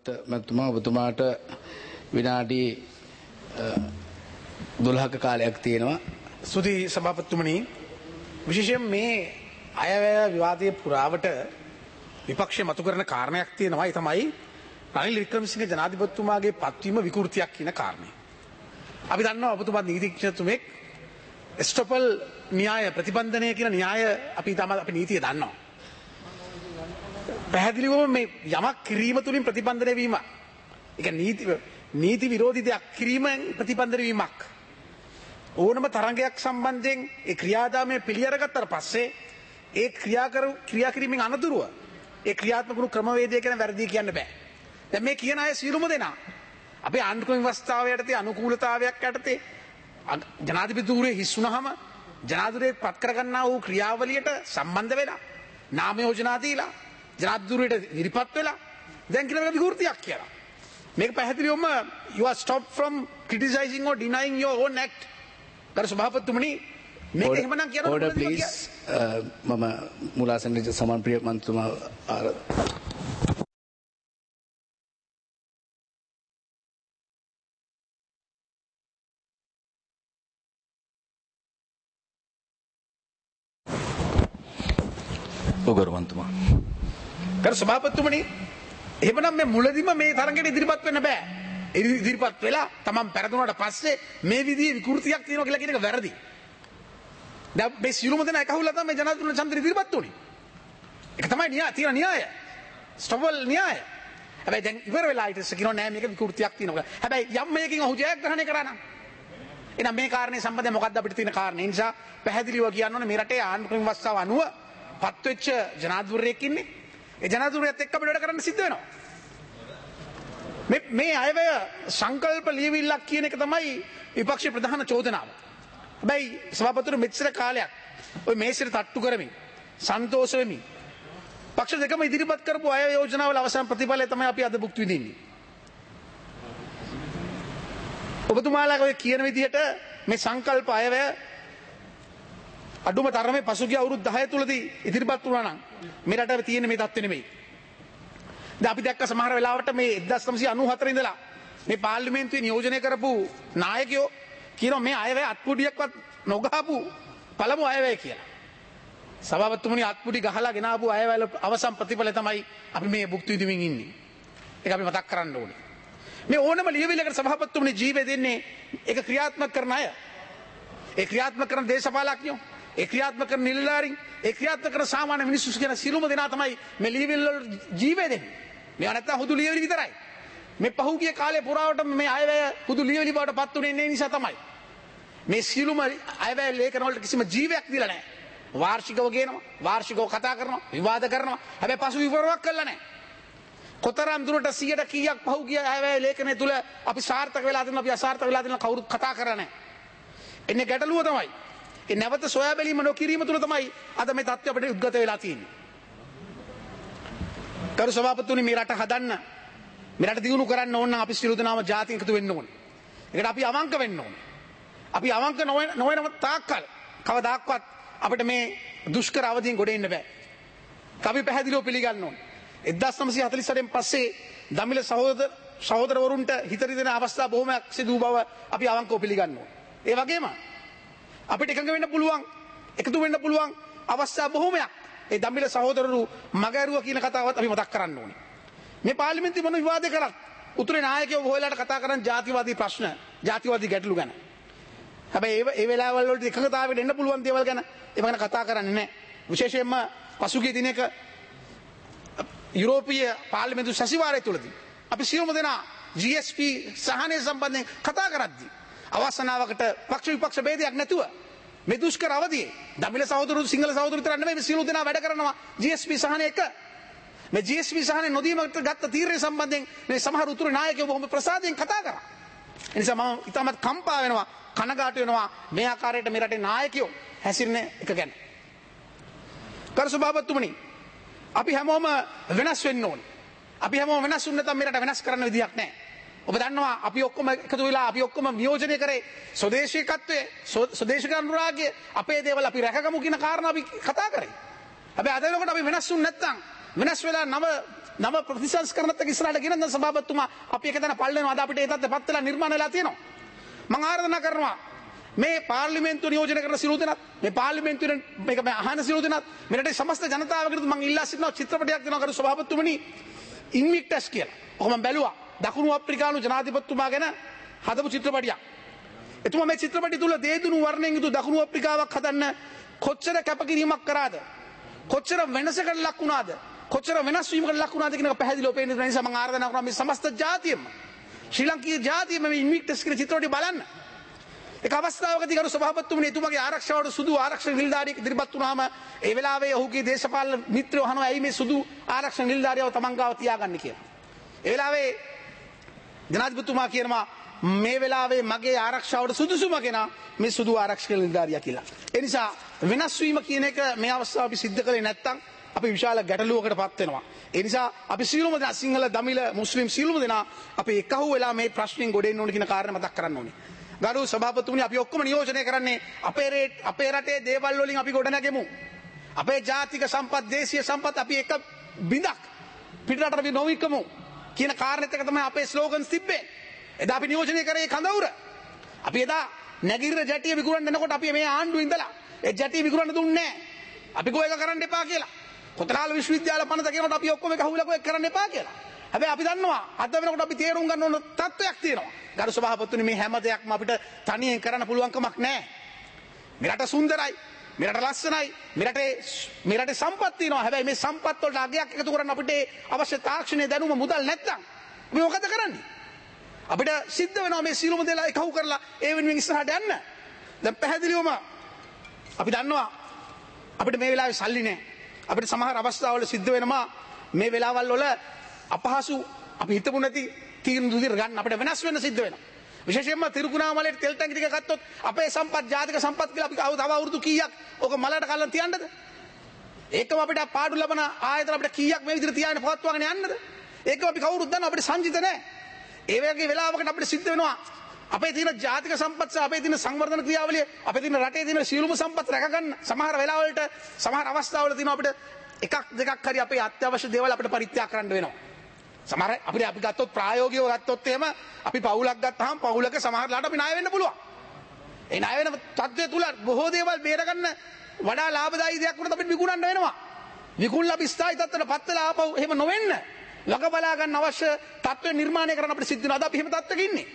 මැතිතුමා ඔබතුමාට විනාඩි 12ක කාලයක් තියෙනවා. ස්තුති සභාපතිතුමනි, විශේෂයෙන් මේ අයවැය විවාදයේ පුරාවට විපක්ෂය මතු කරන කාරණයක් තියෙනවා. ඒ තමයි රනිල් වික්‍රමසිංහ ජනාධිපතිතුමාගේ පත්වීම විකෘතියක් කියන කාරණය. අපි දන්නවා ඔබතුමා නීතිඥතුමෙක්. එස්ටොපල් න්‍යාය ප්‍රතිබන්ධනය කියන න්‍යාය අපි නීතිය දන්නවා. පැහැදිලිවම මේ යමක් කිරීම තුළින් ප්‍රතිබන්ධනය වීම, ඒක නීති විරෝධී දෙයක් කිරීමෙන් ප්‍රතිබන්ධනය වීමක්. ඕනම තරංගයක් සම්බන්ධයෙන් ඒ ක්‍රියාදාමය පිළිඅරගත්තට පස්සේ ඒ ක්‍රියා කිරීමෙන් අනතුරුව ඒ ක්‍රියාත්මක වුණු ක්‍රමවේදය ගැන වැරදි කියන්න බෑ. දැන් මේ කියන අය සියලුම දෙනා අපේ ආණ්ඩුක්‍රම ව්‍යවස්ථාව යටතේ අනුකූලතාවයක් යටතේ ජනාධිපතිතුමේ හිස් වුණාම ජනාධිපතිතුමේ පත් කරගන්නා වූ ක්‍රියාවලියට සම්බන්ධ වෙලා නාම යෝජනා දීලා ජනාධිපතිතුමේට ඉදිරිපත් වෙලා දැන් කියන විකෘතියක් කියලා. මේක පැහැදිලිවම you are stopped from criticizing or denying your own act. ගරු සභාපතිතුමනි, මේක එහෙමනම් කියන order please. මම මුලාසන සමන්ප්‍රිය මන්ත්‍රීතුමා ඔගරවන්තුමා. ගරු සභාපතිතුමනි, එහෙමනම් මේ මුලදිම මේ තරඟයට ඉදිරිපත් වෙන්න බෑ. ඉදිරිපත් වෙලා තමන් පෙරදුනාට පස්සේ මේ විදිහේ විකෘතියක් තියෙනවා කියලා කියන එක වැරදි. දැන් මේ සියලුම දෙනා එකහුවලා තමයි ජනාධිපති චන්ද්‍ර ඉදිරිපත් උනේ. ඒක තමයි තියෙන න්‍යාය. ස්ටොපල් න්‍යාය. හැබැයි දැන් ඉවර වෙලා ඊට පස්සේ කියනවා නෑ මේක විකෘතියක් තියෙනවා. හැබැයි යම් මේකකින් ඔහු ජයග්‍රහණය කරා නම් එහෙනම් මේ කාරණේ සම්බන්ධයෙන් මොකක්ද අපිට තියෙන කාරණේ? ඒ නිසා පැහැදිලිව කියන්න ඕනේ මේ රටේ ආණ්ඩුක්‍රම ව්‍යවස්ථාව අනුව පත්වෙච්ච ජනාධිපතිවරයෙක් ඉන්නේ. ඒ ජනාධිපතිවරයාත් එක්ක අපිට වැඩ කරන්න සිද්ධ වෙනවා. මේ අයවැය සංකල්ප ලියවිල්ලක් කියන එක තමයි විපක්ෂයේ ප්‍රධාන චෝදනාව. හැබැයි සභාපතිතුමා මෙච්චර කාලයක් ඔය මේසෙට තට්ටු කරමින් සන්තෝෂ වෙමින් පක්ෂ දෙකම ඉදිරිපත් කරපු අය යෝජනාවල අවසන් ප්‍රතිඵලය තමයි අපි අද භුක්ති විඳින්නේ. ඔබතුමාලා ඔය කියන විදිහට මේ සංකල්ප අයවැය අඩුම තරමේ පසුගිය අවුරුදු 10 තුලදී ඉදිරිපත් වුණා නම් මේ රටේ තියෙන මේ තත්ත්වෙ නෙමෙයි. දැන් අපි දැක්ක සමහර වෙලාවට මේ 1994 ඉඳලා මේ පාර්ලිමේන්තුවේ නියෝජනය කරපු නායකයෝ කියනවා මේ අයවැය අත්පුඩියක්වත් නොගහපු පළමු අයවැය කියලා. සභාපතිතුමනි, අත්පුඩි ගහලා ගෙනාවු අයවැය අවසන් ප්‍රතිඵලය තමයි අපි මේ භුක්ති විඳින්මින් ඉන්නේ. ඒක අපි මතක් කරන්න ඕනේ. මේ ඕනම ලියවිල්ලකට සභාපතිතුමනි ජීවය දෙන්නේ ඒක ක්‍රියාත්මක කරන අය. ඒ ක්‍රියාත්මක කරන දේශපාලඥයෝ, ඒ ක්‍රියාත්මක කරන නිලධාරීන්, ඒ ක්‍රියාත්මක කරන සාමාන්‍ය මිනිස්සු කියන සියලුම දෙනා තමයි මේ ලියවිල්ල වල ජීවය දෙන්නේ. මේවා නැත්තම් හුදු ලියවිලි විතරයි. මේ පහුගිය කාලේ පුරාවට මේ අයවැය හුදු ලියවිලි බවට පත් උනේ ඒ නිසා තමයි. මේ සියලුම අයවැය ලේඛන වලට කිසිම ජීවයක් දීලා නැහැ. වාර්ෂිකව කියනවා, වාර්ෂිකව කතා කරනවා, විවාද කරනවා. හැබැයි පසු විවරයක් කළා නැහැ. කොතරම් දුරට 100ට කීයක් පහුගිය අයවැය ලේඛනය තුල අපි සාර්ථක වෙලා දෙනවා, අපි අසාර්ථක වෙලා දෙනවා කවුරුත් කතා කරන්නේ නැහැ. එන්නේ ගැටලුව තමයි. ඒ නැවත සොයා බැලීම නොකිරීම තුල තමයි අද මේ තත්ත්වය අපිට උද්ගත වෙලා තියෙන්නේ. කරු සභාපතිතුමනි, මේ රට හදන්න, මේ රට දියුණු කරන්න ඕන නම් අපි සියලු දෙනාම ජාතිය එකතු වෙන්න ඕනේ. ඒකට අපි අවංක වෙන්න ඕනේ. අපි අවංක නොවන තාක්කල් කවදාක්වත් අපිට මේ දුෂ්කර අවධියෙන් ගොඩ එන්න බෑ. අපි පැහැදිලිව පිළිගන්න ඕනේ. 1948න් පස්සේ දමිළ සහෝදරවරුන්ට හිතරි දෙන අවස්ථා බොහොමයක් සිදු බව අපි අවංකව පිළිගන්න ඕනේ. ඒ වගේම අපිට එකඟ වෙන්න පුළුවන්, එකතු වෙන්න පුළුවන් අවස්ථා බොහොමයක් ඒ දමිළ සහෝදරරු මගහැරුවා කියන කතාවත් අපි මතක් කරන්න ඕනේ. මේ පාර්ලිමේන්තුවේ මොන විවාද කරත් උතුරේ නායකයෝ බොහෝ වෙලාවට කතා කරන්නේ ජාතිවාදී ප්‍රශ්න, ජාතිවාදී ගැටලු ගැන. හැබැයි ඒ වෙලාවල් වලට එකඟතාවයකට එන්න පුළුවන් දේවල් ගැන ඒව ගැන කතා කරන්නේ නැහැ. විශේෂයෙන්ම පසුගිය දිනක යුරෝපීය පාර්ලිමේන්තු සැසිවාරය තුලදී අපි සියලුම දෙනා GSP සහනය සම්බන්ධයෙන් කතා කරද්දී අවසනාවකට පක්ෂ විපක්ෂ ભેදයක් නැතුව මේ දුෂ්කර අවධියේ දමිළ සහෝදරු සිංහල සහෝදරු විතර නෙමෙයි මේ සියලු දෙනා වැඩ කරනවා GSP සහනය එක. මේ GSP සහනය නොදීමකට ගත්ත තීරණය සම්බන්ධයෙන් මේ සමහර උතුරු නායකයෝ බොහොම ප්‍රසාදයෙන් කතා කරා. ඒ නිසා මම ඉතාමත් කම්පා වෙනවා, කනගාටු වෙනවා මේ ආකාරයට මේ රටේ නායකයෝ හැසිරෙන එක ගැන. කරු සභාපතිතුමනි, අපි හැමෝම වෙනස් වෙන්න ඕනේ. අපි හැමෝම වෙනස් වුණ නැත්නම් මේ රට වෙනස් කරන්න විදියක් නැහැ. ඔබ දන්නවා අපි ඔක්කොම එකතු වෙලා අපි ඔක්කොම නියෝජනය කරේ ස්වදේශීකත්වයේ, ස්වදේශික අනුරාගය, අපේ දේවල් අපි රැකගමු කියන කාරණා අපි කතා කරේ. හැබැයි අද වෙනකොට අපි වෙනස් වුණ නැත්නම් වෙනස් වෙලා නව ප්‍රතිසංස්කරණත් එක්ක ඉස්සරහට ගෙන යන සභාපතිතුමා අපි එක තැන පල්ල වෙනවා. අද අපිට ඒ තත්ත්වපත් වෙලා නිර්මාණය වෙලා තියෙනවා. මම ආරාධනා කරනවා මේ පාර්ලිමේන්තුව නියෝජනය කරන සියලු දෙනාත් මේ පාර්ලිමේන්තුවෙන් මේක අහන සියලු දෙනාත් මෙරටේ සමස්ත ජනතාවකට මම ඉල්ලා සිටිනවා චිත්‍රපටයක් දෙනවා කරු සභාපතිතුමනි ඉන්වික්ටස් කියලා. ඔක මම බැලුවා. දකුණු අප්‍රිකානු ජනාධිපතිතුමා ගැන හදපු චිත්‍රපටියක්. එතුමා මේ චිත්‍රපටිය තුල දේදුණු වර්ණයෙන් යුතු දකුණු අප්‍රිකාවක් හදන්න කොච්චර කැපකිරීමක් කරාද? කොච්චර වෙනසකට ලක් වුණාද? කොච්චර වෙනස් වීමකට ලක් වුණාද කියන එක පැහැදිලිව පේන නිසා මම ආරාධනා කරනවා මේ සමස්ත ජාතියම ශ්‍රී ලංකීය ජාතියම මේ ඉන්වික්ටස් කියන චිත්‍රපටිය බලන්න. එක අවස්ථාවකදී කරු සභාපතිතුමනි එතුමාගේ ආරක්ෂාවට සුදු ආරක්ෂක නිලධාරියෙක් ඉදිරිපත් වුණාම ඒ වෙලාවේ ඔහුගේ දේශපාලන මිත්‍රයෝ අහනවා ඇයි මේ සුදු ආරක්ෂක නිලධාරියව තමන් ගාව තියාගන්නේ කියලා. ඒ වෙලාවේ ජනාධිපතිතුමා කියනවා මේ වෙලාවේ මගේ ආරක්ෂාවට සුදුසුම කෙනා මේ සුදු ආරක්ෂක නිලධාරියා කියලා. ඒ නිසා වෙනස් වීම කියන එක මේ අවස්ථාව අපි සිද්ධ කළේ නැත්නම් අපි විශාල ගැටලුවකට පත් වෙනවා. ඒ නිසා අපි සියලුම දෙනා සිංහල දමිළ මුස්ලිම් සියලුම දෙනා අපි එකහුව වෙලා මේ ප්‍රශ්نين ගොඩ එන්න ඕනේ කියන කාරණේ මතක් කරන්න ඕනේ. ගරු සභාපතිතුමනි අපි ඔක්කොම නියෝජනය කරන්නේ අපේ රටේ දේවල් වලින් අපි ගොඩ නැගෙමු. අපේ ජාතික සම්පත් දේශීය සම්පත් අපි එක බිඳක් පිටරට අපි නොවිකමු කියන කාරණෙත් එක තමයි අපේ ස්ලෝගන්ස් තිබ්බේ. එදා අපි නියෝජනය කරේ කඳවුර. අපි එදා නැගිරින ජැටිය විකුණන්න එනකොට අපි මේ ආණ්ඩුවේ ඉඳලා ඒ ජැටිය විකුණන්න දුන්නේ නැහැ. අපි ගෝ එක කරන්න එපා කියලා. කොතලාල විශ්වවිද්‍යාල පනත කියනකොට අපි ඔක්කොම එක හුවිලා ගෝ එක කරන්න එපා කියලා. හැබැයි අපි දන්නවා අද වෙනකොට අපි තේරුම් ගන්න ඕන තත්ත්වයක් තියෙනවා. ගරු සභාපතිතුමනි මේ හැම දෙයක්ම අපිට තනියෙන් කරන්න පුළුවන් කමක් නැහැ. මේ රට සුන්දරයි. මේ රට ලස්සනයි. මේ රටේ සම්පත් තියෙනවා. හැබැයි මේ සම්පත් වලට අගයක් එකතු කරන්න අපිට අවශ්‍ය තාක්ෂණයේ දැනුම මුදල් නැත්තම් අපි මොකද කරන්නේ? අපිට සිද්ධ වෙනවා මේ සියලුම දේලා එකහුව කරලා ඒ වෙනුවෙන් ඉස්සරහට යන්න. දැන් පැහැදිලිවම අපි දන්නවා අපිට මේ වෙලාවේ සල්ලි නැහැ. අපිට සමහර අවස්ථාවල සිද්ධ වෙනවා මේ වෙලාවල් වල අපහසු අපි හිතමු නැති තීරණ දුදිර ගන්න අපිට වෙනස් වෙන්න සිද්ධ වෙනවා. විශේෂයෙන්ම තිරුකුණාමලේ තෙල් ටැංකි ටික ගත්තොත් අපේ සම්පත් ජාතික සම්පත් කියලා අපි තව අවුරුදු කීයක් ඕක මලට කල්ලන් තියන්නද? ඒකම අපිට පාඩු ලබන ආයතන අපිට කීයක් මේ විදිහට තියාගෙන පවත්වාගෙන යන්නද? ඒකම අපි කවුරුත් දන්නවා අපිට සංජිත නැහැ. ඒ වගේ වෙලාවකට අපිට සිද්ධ වෙනවා අපේ තියෙන ජාතික සම්පත් සහ අපේ තියෙන සංවර්ධන ක්‍රියාවලිය අපේ තියෙන රටේ තියෙන සියලුම සම්පත් රැක ගන්න සමහර වෙලාවලට සමහර අවස්ථාවල තියෙනවා අපිට එකක් දෙකක් හරි අපේ අත්‍යවශ්‍ය දේවල් අපිට පරිත්‍යාග කරන්න වෙනවා. සමහර අපිට අපි ගත්තොත් ප්‍රායෝගිකව ගත්තොත් එහෙම අපි පවුලක් ගත්තාම පවුලක සමහරලාට අපි ණය වෙන්න පුළුවන්. ඒ ණය වෙන තත්ත්වය තුල බොහෝ දේවල් බේරගන්න වඩා ලාභදායී දෙයක් වුණත් අපිට විකුණන්න වෙනවා. විකුණලා අපි ස්ථායි තත්ත්වයට පත් වෙලා ආපහු එහෙම නොවෙන්න ළඟ බලා ගන්න අවශ්‍ය තත්ත්ව නිර්මාණය කරන්න අපිට සිද්ධ වෙනවා. අද අපි එහෙම තත්ත්වයක ඉන්නේ.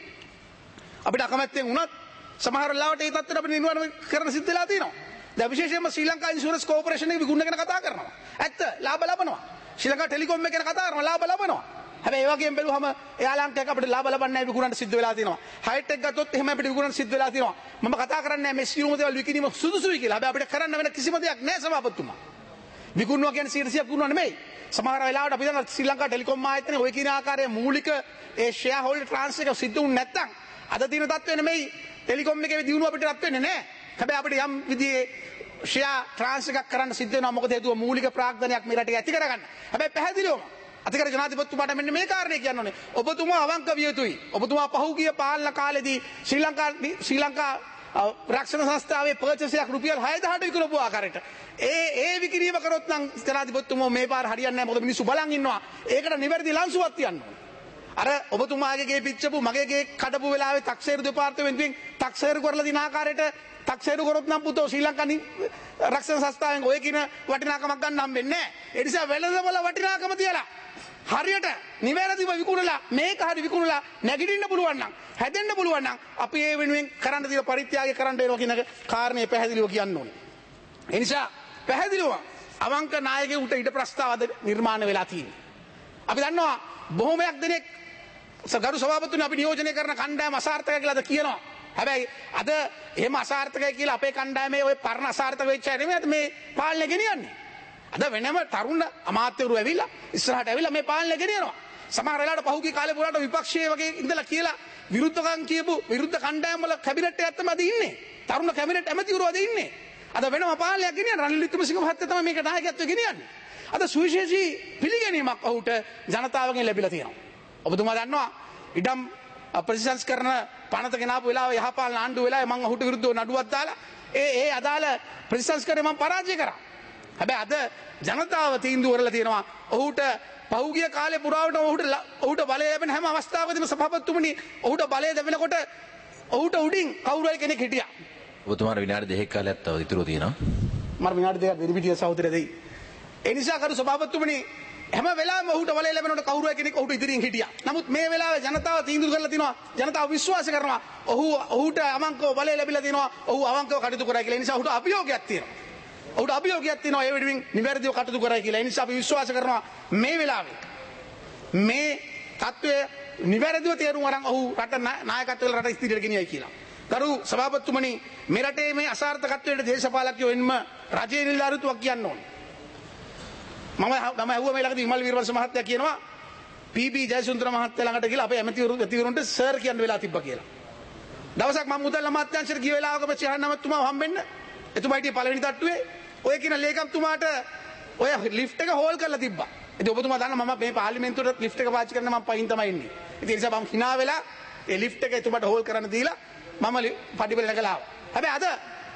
අපිට අකමැත්තෙන් වුණත් සමහර වෙලාවට ඒ තත්ත්වයට අපිට නිර්මාණය කරන්න සිද්ධ වෙලා තියෙනවා. දැන් විශේෂයෙන්ම ශ්‍රී ලංකා ඉන්ෂුරන්ස් කෝපරේෂන් එක විකුණන ගැන කතා කරනවා. ඇත්ත ලාභ ලබනවා. ශ්‍රී ලංකා ටෙලිකොම් එක ගැන කතා කරනවා ලාභ ලබනවා. හැබැයි ඒ වගේම බැලුවම එයාලන්ට අපිට ලාභ ලබන්නේ නැහැ විකුණන්න සිද්ධ වෙලා තියෙනවා. හයිටෙක් ගත්තොත් එහෙම අපිට විකුණන්න සිද්ධ වෙලා තියෙනවා. මම කතා කරන්නේ මේ සියලුම දේවල් විකිණීම සුදුසුයි කියලා. හැබැයි අපිට කරන්න වෙන කිසිම දෙයක් නැහැ සභාපතිතුමා. විකුණනවා කියන්නේ 100% විකුණනවා නෙමෙයි. සමහර වෙලාවට අපි දන්නවා ශ්‍රී ලංකා ටෙලිකොම් ආයතනයේ ওই කියන ආකාරයේ මූලික ඒ ෂෙයා හෝල්ඩර් ට්‍රාන්ස්ෆර් එක සිද්ධ වුනේ නැත්නම් අද දින තත්ත්වෙ නෙමෙයි ටෙලිකොම් එකේ දිනුව අපිට රත් වෙන්නේ නැහැ. හැබැයි අපිට යම් විදිහේ ෂෙයා ට්‍රාන්ස්ෆර් එකක් කරන්න සිද්ධ වෙනවා. මොකද හේතුව මූලික ප්‍රාග්ධනයක් මේ රටේ ඇති කරගන්න. හැබැයි පැහැදිලිවම අතිකර ජනාධිපතිතුමාට මෙන්න මේ කාරණේ කියන්න ඕනේ. ඔබතුමා අවංක විය යුතුයි. ඔබතුමා පහුගිය පාලන කාලෙදී ශ්‍රී ලංකා රක්ෂණ සංස්ථාවේ පර්චේස් එකක් රුපියල් 6000ට විකුණපු ආකාරයට ඒ විකිණීම කරොත් නම් ජනාධිපතිතුමා මේ පාර හරියන්නේ නැහැ. මොකද මිනිස්සු බලන් ඉන්නවා. ඒකට නිවැරදි ලන්සුවක් තියන්න ඕනේ. අර ඔබතුමාගේ ගේ පිච්චපු මගේ ගේ කඩපු වෙලාවේ 탁සේරු දෙපාර්තමේන්තුවෙන් 탁සේරු කරලා දින ආකාරයට 탁සේරු කරොත් නම් පුතෝ ශ්‍රී ලංකා රක්ෂණ සංස්ථාවෙන් ඔය කියන වටිනාකමක් ගන්න හම්බෙන්නේ නැහැ. ඒ නිසා වෙළඳපොළ වටිනාකම තියලා හරියට නිවැරදිව විකුණලා මේක හරි විකුණලා නැගිටින්න පුළුවන් නම් හැදෙන්න පුළුවන් නම් අපි ඒ වෙනුවෙන් කරන්න තියෙන පරිත්‍යාගය කරන්න වෙනවා කියන කාරණේ පැහැදිලිව කියන්න ඕනේ. ඒ නිසා පැහැදිලිව අවංක නායකයෙකුට ඊට ප්‍රස්තාව අද නිර්මාණය වෙලා තියෙනවා. අපි දන්නවා බොහොමයක් දෙනෙක් ගරු සභාපතිතුමනි අපි නියෝජනය කරන කණ්ඩායම අසාර්ථකයි කියලා අද කියනවා. හැබැයි අද එහෙම අසාර්ථකයි කියලා අපේ කණ්ඩායමේ ওই පරණ අසාර්ථක වෙච්ච අය නෙමෙයි මේ පාලනය ගෙනියන්නේ. අද වෙනම තරුණ අමාත්‍යවරු ඇවිල්ලා ඉස්සරහට ඇවිල්ලා මේ පාලනය ගෙනියනවා. සමහර වෙලාවට පහුගිය කාලේ පුරාට විපක්ෂයේ වගේ ඉඳලා කියලා විරුද්ධකම් කියපු විරුද්ධ කණ්ඩායම් වල කැබිනට් එකක් තමයි අද ඉන්නේ. තරුණ කැබිනට් ඇමතිවරු අද ඉන්නේ. අද වෙනම පාලනයක් ගෙනියන රනිල් වික්‍රමසිංහ මහත්තයා තමයි මේක නායකත්වය ගෙනියන්නේ. අද සුවිශේෂී පිළිගැනීමක් ඔහුට ජනතාවගෙන් ලැබිලා තියෙනවා. ඔබතුමා දන්නවා ඉඩම් ප්‍රතිසංස්කරණ පනත ගෙනාපු වෙලාවේ යහපාලන ආණ්ඩුව වෙලාවේ මම ඔහුට විරුද්ධව නඩුවක් දාලා ඒ අදාළ ප්‍රතිසංස්කරණය මම පරාජය කරා. හැබැයි අද ජනතාව තීන්දුව කරලා තියෙනවා ඔහුට පහුගිය කාලේ පුරාවට ඔහුට බලය ලැබෙන හැම අවස්ථාවකදීම සභාපතිතුමනි ඔහුට බලය ලැබෙනකොට ඔහුට උඩින් කවුරු හරි කෙනෙක් හිටියා. ඔබතුමාට විනාඩි 2ක කාලයක් තව ඉතුරු තියෙනවා. මම විනාඩි 2ක් දෙරිපිටිය සහෝදරය දෙයි. ඒ නිසා කරු සභාපතිතුමනි හැම වෙලාවෙම ඔහුට බලය ලැබෙනකොට කවුරු හරි කෙනෙක් ඔහුට ඉදිරියෙන් හිටියා. නමුත් මේ වෙලාවේ ජනතාව තීන්දුව කරලා තිනවා ජනතාව විශ්වාස කරනවා ඔහුට අවංකව බලය ලැබිලා තිනවා ඔහු අවංකව කටයුතු කරයි කියලා. ඒ නිසා ඔහුට අභියෝගයක් තියෙනවා. ඔහුට අභියෝගයක් තියෙනවා ඒ වෙනුවෙන් නිවැරදිව කටයුතු කරයි කියලා. ඒ නිසා අපි විශ්වාස කරනවා මේ වෙලාවේ මේ තත්ත්වය නිවැරදිව තේරුම් අරන් ඔහු රට නායකත්වයට රට ඉදිරියට ගෙනියයි කියලා. ගරු සභාපතිතුමනි මේ රටේ මේ අසාර්ථකත්වයට දේශපාලකයෝ එන්ම රජයේ නිලධාරීතුවක් කියන්න ඕනේ. මම ඇහුවා මේ ළඟදී විමල් වීරවංශ මහත්තයා කියනවා පී.බී. ජයසුන්දර මහත්තයා ළඟට ගිහලා අපේ ඇමතිවරුන්ට සර් කියන්න වෙලා තිබ්බා කියලා. දවසක් මම මුදල් අමාත්‍යාංශයට ගිය වෙලාවක ප්‍රචාරණ නමතුමා හම්බෙන්න එතුමා හිටියේ පළවෙනි තට්ටුවේ ඔය කියන ලේකම්තුමාට ඔය ලිෆ්ට් එක හෝල් කරලා තිබ්බා. ඉතින් ඔබතුමා දන්නා මම මේ පාර්ලිමේන්තුවට ලිෆ්ට් එක පාවිච්චි කරන්න මම පයින් තමයි ඉන්නේ. ඉතින් ඒ නිසා මම hina වෙලා ඒ ලිෆ්ට් එක එතුමාට හෝල් කරන්න දීලා මම පඩිවල නැගලා ආවා. හැබැයි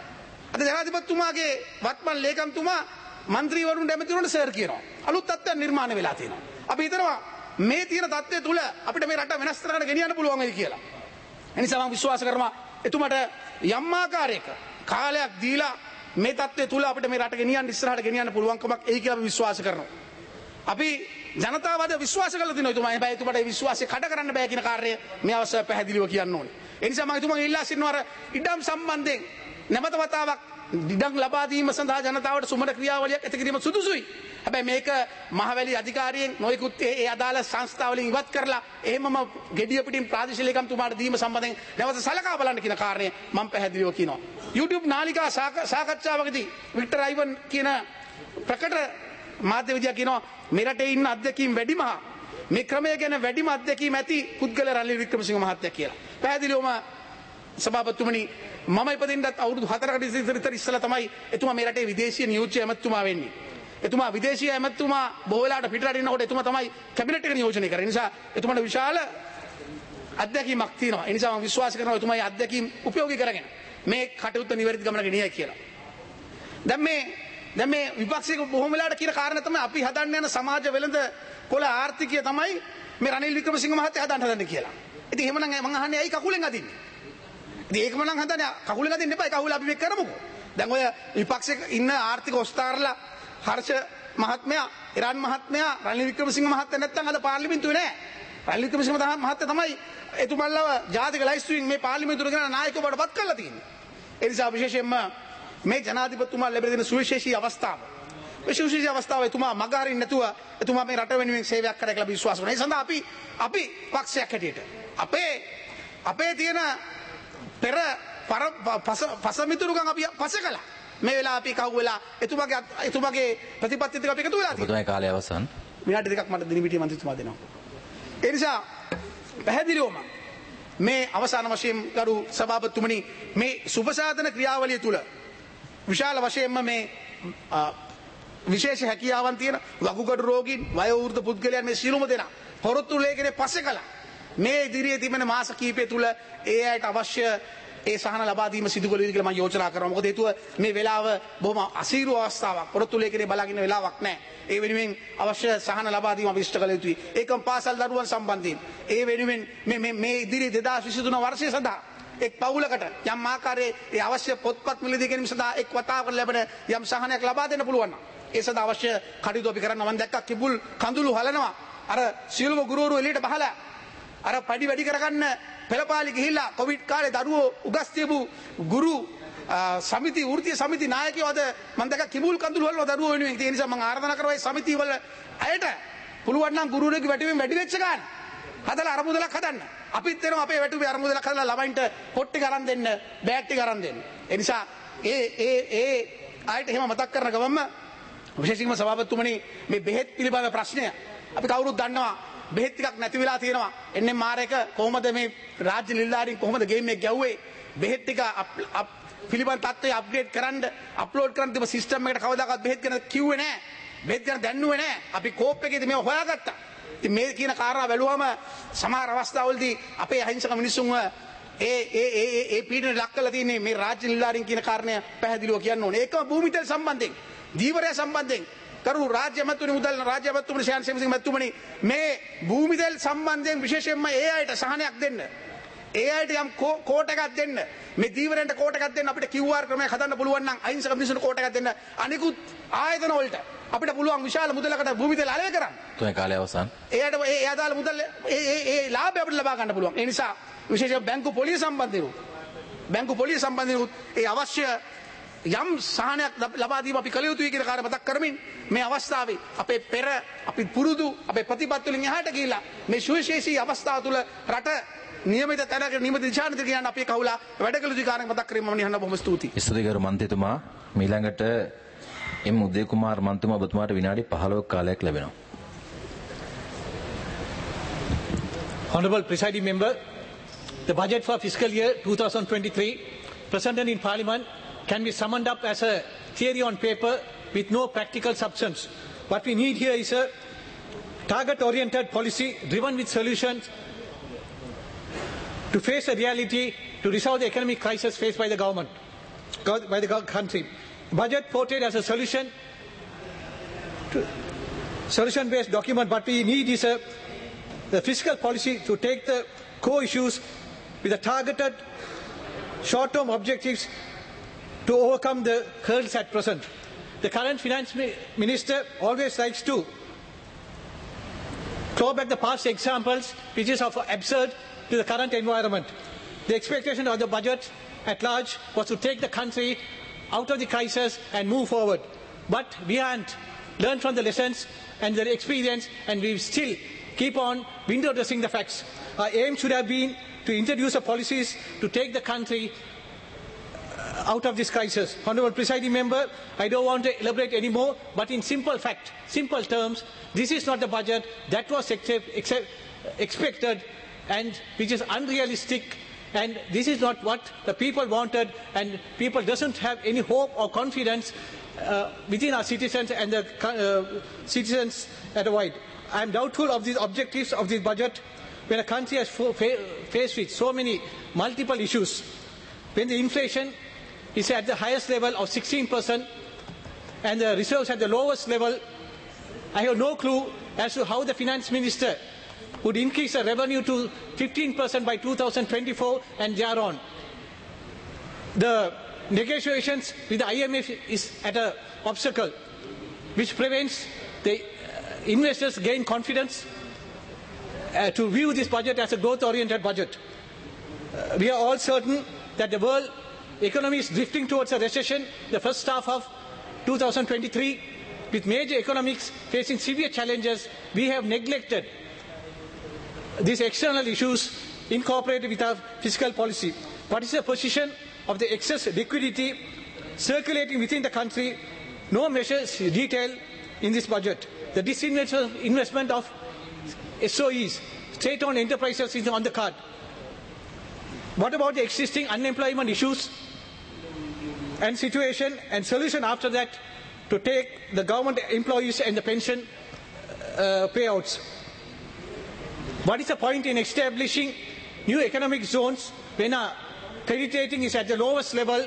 අද ජනාධිපතිතුමාගේ වත්මන් ලේකම්තුමා മന്ത്രിවරුන්ට ඇමතිවරුන්ට සර් කියනවා. අලුත් තත්ත්වයක් නිර්මාණය වෙලා තියෙනවා. අපි හිතනවා මේ තියෙන තත්ත්වය තුල අපිට මේ රට වෙනස් කරගෙන ගෙනියන්න පුළුවන් වෙයි කියලා. ඒ නිසා මම විශ්වාස කරනවා එතුමාට යම් ආකාරයක කාලයක් දීලා මේ තත්ත්වය තුල අපිට මේ රට ගෙනියන්න ඉස්සරහට ගෙනියන්න පුළුවන්කමක් එයි කියලා අපි විශ්වාස කරනවා. අපි ජනතාව අද විශ්වාස කරලා තිනවා එතුමා. හැබැයි එතුමාට ඒ විශ්වාසය කඩ කරන්න බෑ කියන කාර්යය මේ අවස්ථාවේ පැහැදිලිව කියන්න ඕනේ. ඒ නිසා මම එතුමාගෙන් ඉල්ලා සිටිනවා අර ඉඩම් සම්බන්ධයෙන් නැවත වතාවක් ඉඩම් ලබා දීම සඳහා ජනතාවට සුමන ක්‍රියාවලියක් ඇති කිරීම සුදුසුයි. හැබැයි මේක මහවැලි අධිකාරියෙන් නොයෙකුත් ඒ අදාළ සංස්ථාවලින් ඉවත් කරලා එහෙමම ගෙඩිය පිටින් ප්‍රාදේශීය ලේකම්තුමාට දීම සම්බන්ධයෙන් නැවත සලකා බලන්න කියන කාරණය මම පැහැදිලිව කියනවා. YouTube නාලිකා සාකච්ඡාවකදී වික්ටර් අයිවන් කියන ප්‍රකට මාධ්‍යවිදයා කියනවා මේ රටේ ඉන්න අධ්‍යක්ෂින් වැඩිම මේ ක්‍රමය ගැන වැඩිම අධ්‍යක්ෂීම් ඇති පුද්ගල රනිල් වික්‍රමසිංහ මහත්තයා කියලා. පැහැදිලිවම සභාපතිතුමනි මම ඉපදින්නත් අවුරුදු 4කට ඉස්සර ඉස්සලා තමයි එතුමා මේ රටේ විදේශීය නියෝජ්‍ය ඇමතුමා වෙන්නේ. එතුමා විදේශීය ඇමතුමා බොහෝ වෙලාවට පිටරට ඉන්නකොට එතුමා තමයි කැබිනට් එක නියෝජනය කරන්නේ. ඒ නිසා එතුමාට විශාල අධ්‍යක්ෂීමක් තියෙනවා. ඒ නිසා මම විශ්වාස කරනවා එතුමා මේ අධ්‍යක්ෂීම් උපයෝගී කරගෙන මේ කටයුත්ත නිවැරදි ගමනට ගෙනියයි කියලා. දැන් මේ විපක්ෂයක බොහෝ වෙලාවට කියන කාරණා තමයි අපි හදන්න යන සමාජ වෙළඳ පොළ ආර්ථිකය තමයි මේ රනිල් වික්‍රමසිංහ මහත්තයා හදන්න කියලා. ඉතින් එහෙමනම් මම අහන්නේ ඇයි කකුලෙන් අදින්නේ? ඉතින් ඒකම නම් හදන්නේ කකුලෙන් අදින්න එපා. ඒ කකුල අපි මේක කරමුකෝ. දැන් ඔය විපක්ෂයක ඉන්න ආර්ථික ඔස්තාරලා හර්ෂ මහත්මයා, ඉරාන් මහත්මයා, රනිල් වික්‍රමසිංහ මහත්තයා නැත්තම් අද පාර්ලිමේන්තුවේ නැහැ. රනිල් වික්‍රමසිංහ මහත්තයා තමයි එතුමන්ලව ජාතික ලයිස්තුවෙන් මේ පාර්ලිමේන්තුවට ගෙන නායකව බවට පත් කරලා තියෙන්නේ. ඒ නිසා විශේෂයෙන්ම මේ ජනාධිපතිතුමා ලැබෙන දෙන සුවිශේෂී අවස්ථාව. මේ සුවිශේෂී අවස්ථාව එතුමා මගහරින්න නැතුව එතුමා මේ රට වෙනුවෙන් සේවයක් කරයි කියලා විශ්වාස කරනවා. ඒ සඳහා අපි පක්ෂයක් හැටියට අපේ තියෙන පෙර පසමිතුරුකම් අපි පස කළා. මේ වෙලාව අපි කවුවෙලා එතුමාගේ ප්‍රතිපත්තියත් අපි එකතු වෙලා තියෙනවා. ඔබතුමාගේ කාලය අවසන්. විනාඩි දෙකක් මට දිනපිටිය මන්ත්‍රීතුමා දෙනවා. ඒ නිසා පැහැදිලිවම මේ අවසාන වශයෙන් ගරු සභාපතිතුමනි මේ සුබසාධන ක්‍රියාවලිය තුල විශාල වශයෙන්ම මේ විශේෂ හැකියාවන් තියෙන වකුගඩු රෝගීන් වයෝවෘද්ධ පුද්ගලයන් මේ සියලුම දෙනා පොරොත්තු ලේඛනේ පස්සේ කළා. මේ ඉදිරියේ තිබෙන මාස කිහිපය තුල ඒ අයට අවශ්‍ය ඒ සහන ලබා දීම සිදු කළ යුතුයි කියලා මම යෝජනා කරනවා. මොකද හේතුව මේ වෙලාව බොහොම අසීරු අවස්ථාවක්. පොරොත්තු ලේඛනේ බලාගෙන වෙලාවක් නැහැ. ඒ වෙනුවෙන් අවශ්‍ය සහන ලබා දීම අපි ඉෂ්ට කළ යුතුයි. ඒකම පාසල් දරුවන් සම්බන්ධයෙන් ඒ වෙනුවෙන් මේ ඉදිරියේ 2023 වර්ෂය සඳහා එක් පවුලකට යම් ආකාරයේ ඒ අවශ්‍ය පොත්පත් මිලදී ගැනීම සඳහා එක් වතාවකට ලැබෙන යම් සහනයක් ලබා දෙන්න පුළුවන් නම් ඒ සඳහා අවශ්‍ය කටයුතු අපි කරනවා. මම දැක්කා කිඹුල් කඳුළු හලනවා. අර සියලුම ගුරුවරු එළියට බහලා අර පඩි වැඩි කරගන්න පෙළපාලි ගිහිල්ලා කොවිඩ් කාලේ දරුවෝ උගස් තියපු ගුරු සමිති වෘත්තීය සමිති නායකයෝ අද මම දැක්කා කිඹුල් කඳුළු හලනවා දරුවෝ වෙනුවෙන්. ඒ නිසා මම ආරාධනා කරනවා මේ සමිති වල අයට පුළුවන් නම් ගුරුවරයෙක් වැටුවෙන් වැඩි වෙච්ච ගන්න හදලා අරමුදලක් හදන්න. අපිත් එනවා අපේ වැටුවේ අරමුදලක් හදලා ළමයින්ට පොට් ටික අරන් දෙන්න, බෑග් ටික අරන් දෙන්න. ඒ නිසා ඒ ආයත එහෙම මතක් කරන ගමන්ම විශේෂයෙන්ම සභාපතිතුමනි මේ බෙහෙත් පිළිබඳ ප්‍රශ්නය අපි කවුරුත් දන්නවා. බෙහෙත් ටිකක් නැති වෙලා තියෙනවා. එන්නේ මාරේක කොහොමද මේ රාජ්‍ය නිලධාරීන් කොහොමද ගේම් එක ගැව්වේ? බෙහෙත් ටික පිළිබඳ තත්ත්වය අප්ඩේට් කරන්න, අප්ලෝඩ් කරන්න තිබ්බ සිස්ටම් එකට කවදාකවත් බෙහෙත් ගැන කිව්වේ නැහැ. බෙහෙත් ගැන දැන්නුවේ නැහැ. අපි කෝප් එකේදී මේව හොයාගත්තා. ඉතින් මේ කියන කාරණා බැලුවම සමහර අවස්ථාවලදී අපේ අහිංසක මිනිස්සුන්ව ඒ පීඩනයට ලක් කරලා තියෙන්නේ මේ රාජ්‍ය නිලධාරීන් කියන කාරණය පැහැදිලිව කියන්න ඕනේ. ඒකම භූමිතල සම්බන්ධයෙන් දීවරය සම්බන්ධයෙන් කරු රාජ්‍ය මැතිතුමනි මුදල් රාජ්‍ය මැතිතුමනි ශාන් සේමසිංහ මැතිතුමනි මේ භූමිදෙල් සම්බන්ධයෙන් විශේෂයෙන්ම ඒ අයට සහනයක් දෙන්න. ඒ අයට යම් කෝට එකක් දෙන්න. මේ දීවරයන්ට කෝට එකක් දෙන්න අපිට QR ක්‍රමයක් හදන්න පුළුවන් නම් අහිංසක මිනිස්සුන්ට කෝට එකක් දෙන්න. අනිකුත් ආයතන වලට අපිට පුළුවන් විශාල මුදලකට භූමිදෙල් අලෙවි කරන්න. තුනේ කාලය අවසන්. එයාට ඒ අදාළ මුදල් ඒ ලාභය අපිට ලබා ගන්න පුළුවන්. ඒ නිසා විශේෂයෙන් බැංකු පොලිය සම්බන්ධයෙන් ඒ අවශ්‍ය යම් සහනයක් ලබා දීම අපි කළ යුතුයි කියන කාර්ය මතක් කරමින් මේ අවස්ථාවේ අපේ පෙර අපි පුරුදු අපේ ප්‍රතිපත්ති වලින් එහාට ගිහිලා මේ සුවිශේෂී අවස්ථාව තුළ රට නියමිත තැනක නියමිත දිශානකට කියන අපේ කවුලා වැඩ කළ යුතු කාර්යයක් මතක් කිරීම මම නිහඬව බොහොම ස්තුතියි. ස්තුතිකරු මන්ත්‍රීතුමා ඊළඟට එම් උදේ කුමාර් මන්ත්‍රීතුමා ඔබතුමාට විනාඩි 15ක කාලයක් ලැබෙනවා. Honourable Presiding Member, the budget for fiscal year 2023 presented in Parliament can be summed up as a theory on paper with no practical substance. What we need here is a target-oriented policy driven with solutions to face the reality to resolve the economic crisis faced by the government, by the country. Budget portrayed as a solution-based document. What we need is the fiscal policy to take the core issues with the targeted short-term objectives to overcome the hurdles at present. The current finance minister always likes to claw back the past examples, which is of absurd to the current environment. The expectation of the budget at large was to take the country out of the crisis and move forward. But we haven't learned from the lessons and the experience, and we still keep on window dressing the facts. Our aim should have been to introduce policies to take the country out of this crisis. Honourable Presiding Member, I don't want to elaborate anymore, but in simple terms, this is not the budget that was expected and which is unrealistic, and this is not what the people wanted, and people doesn't have any hope or confidence within our citizens and the citizens at wide. I am doubtful of the objectives of this budget when a country is faced with so many multiple issues. When the inflation is at the highest level of 16% and the reserves at the lowest level, I have no clue as to how the finance minister would increase the revenue to 15% by 2024 and thereon. The negotiations with the IMF is at an obstacle which prevents the investors gain confidence to view this budget as a growth-oriented budget. We are all certain that the world economy is drifting towards a recession the first half of 2023. With major economics facing severe challenges, we have neglected these external issues incorporated with our fiscal policy. What is the position of the excess liquidity circulating within the country? No measures detailed in this budget. The disinvestment of SOEs, state-owned enterprises, is on the card. What about the existing unemployment issues and situation and solution after that to take the government employees and the pension payouts? What is the point in establishing new economic zones when our credit rating is at the lowest level?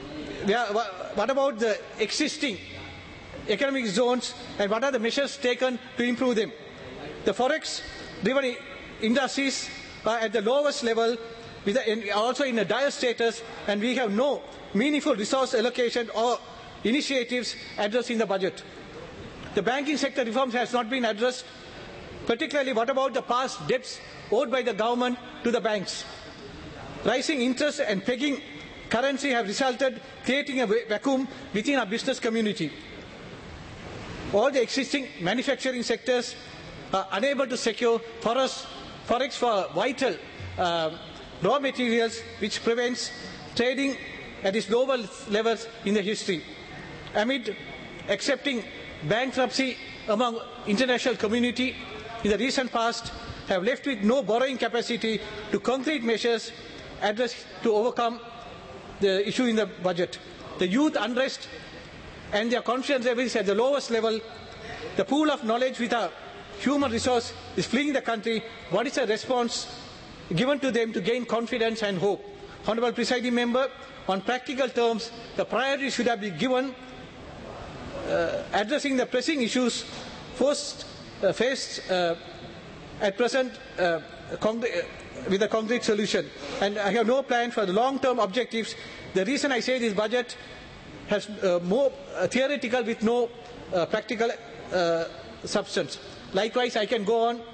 What about the existing economic zones and what are the measures taken to improve them? The forex-driven industries are at the lowest level, also in a dire status, and we have no meaningful resource allocation or initiatives addressed in the budget. The banking sector reforms has not been addressed. Particularly, what about the past debts owed by the government to the banks? Rising interest and pegging currency have resulted creating a vacuum within our business community. All the existing manufacturing sectors are unable to secure forex for vital raw materials, which prevents trading at its lowest levels in the history. Amid accepting bankruptcy among international community in the recent past, have left with no borrowing capacity to concrete measures addressed to overcome the issue in the budget. The youth unrest and their confidence levels at the lowest level. The pool of knowledge with our human resource is fleeing the country. What is the response given to them to gain confidence and hope? Honourable Presiding Member, on practical terms, the priority should have been given addressing the pressing issues faced at present with a concrete solution. And I have no plan for the long-term objectives. The reason I say this budget has more theoretical with no practical substance. Likewise, I can go on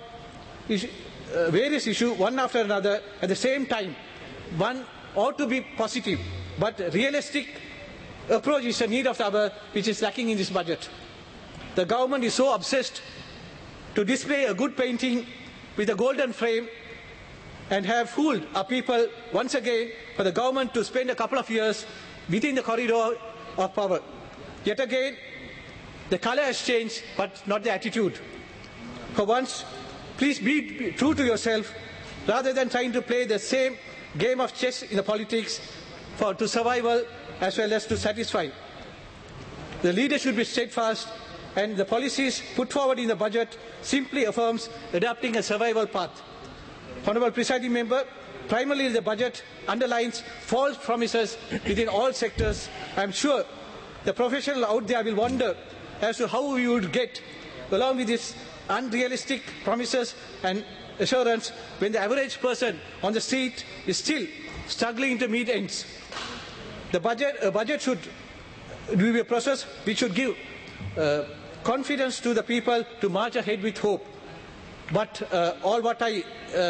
various issues one after another at the same time. One ought to be positive, but realistic approach is a need of the hour which is lacking in this budget. The government is so obsessed to display a good painting with a golden frame and have fooled our people once again for the government to spend a couple of years within the corridor of power. Yet again, the color has changed, but not the attitude. For once, please be true to yourself rather than trying to play the same game of chess in the politics to survival as well as to satisfy. The leader should be steadfast, and the policies put forward in the budget simply affirms adopting a survival path. Honourable Presiding Member, primarily the budget underlines false promises within all sectors. I am sure the professional out there will wonder as to how we would get along with these unrealistic promises and assurance when the average person on the street is still struggling to meet ends. A budget should be a process which should give confidence to the people to march ahead with hope. But all what I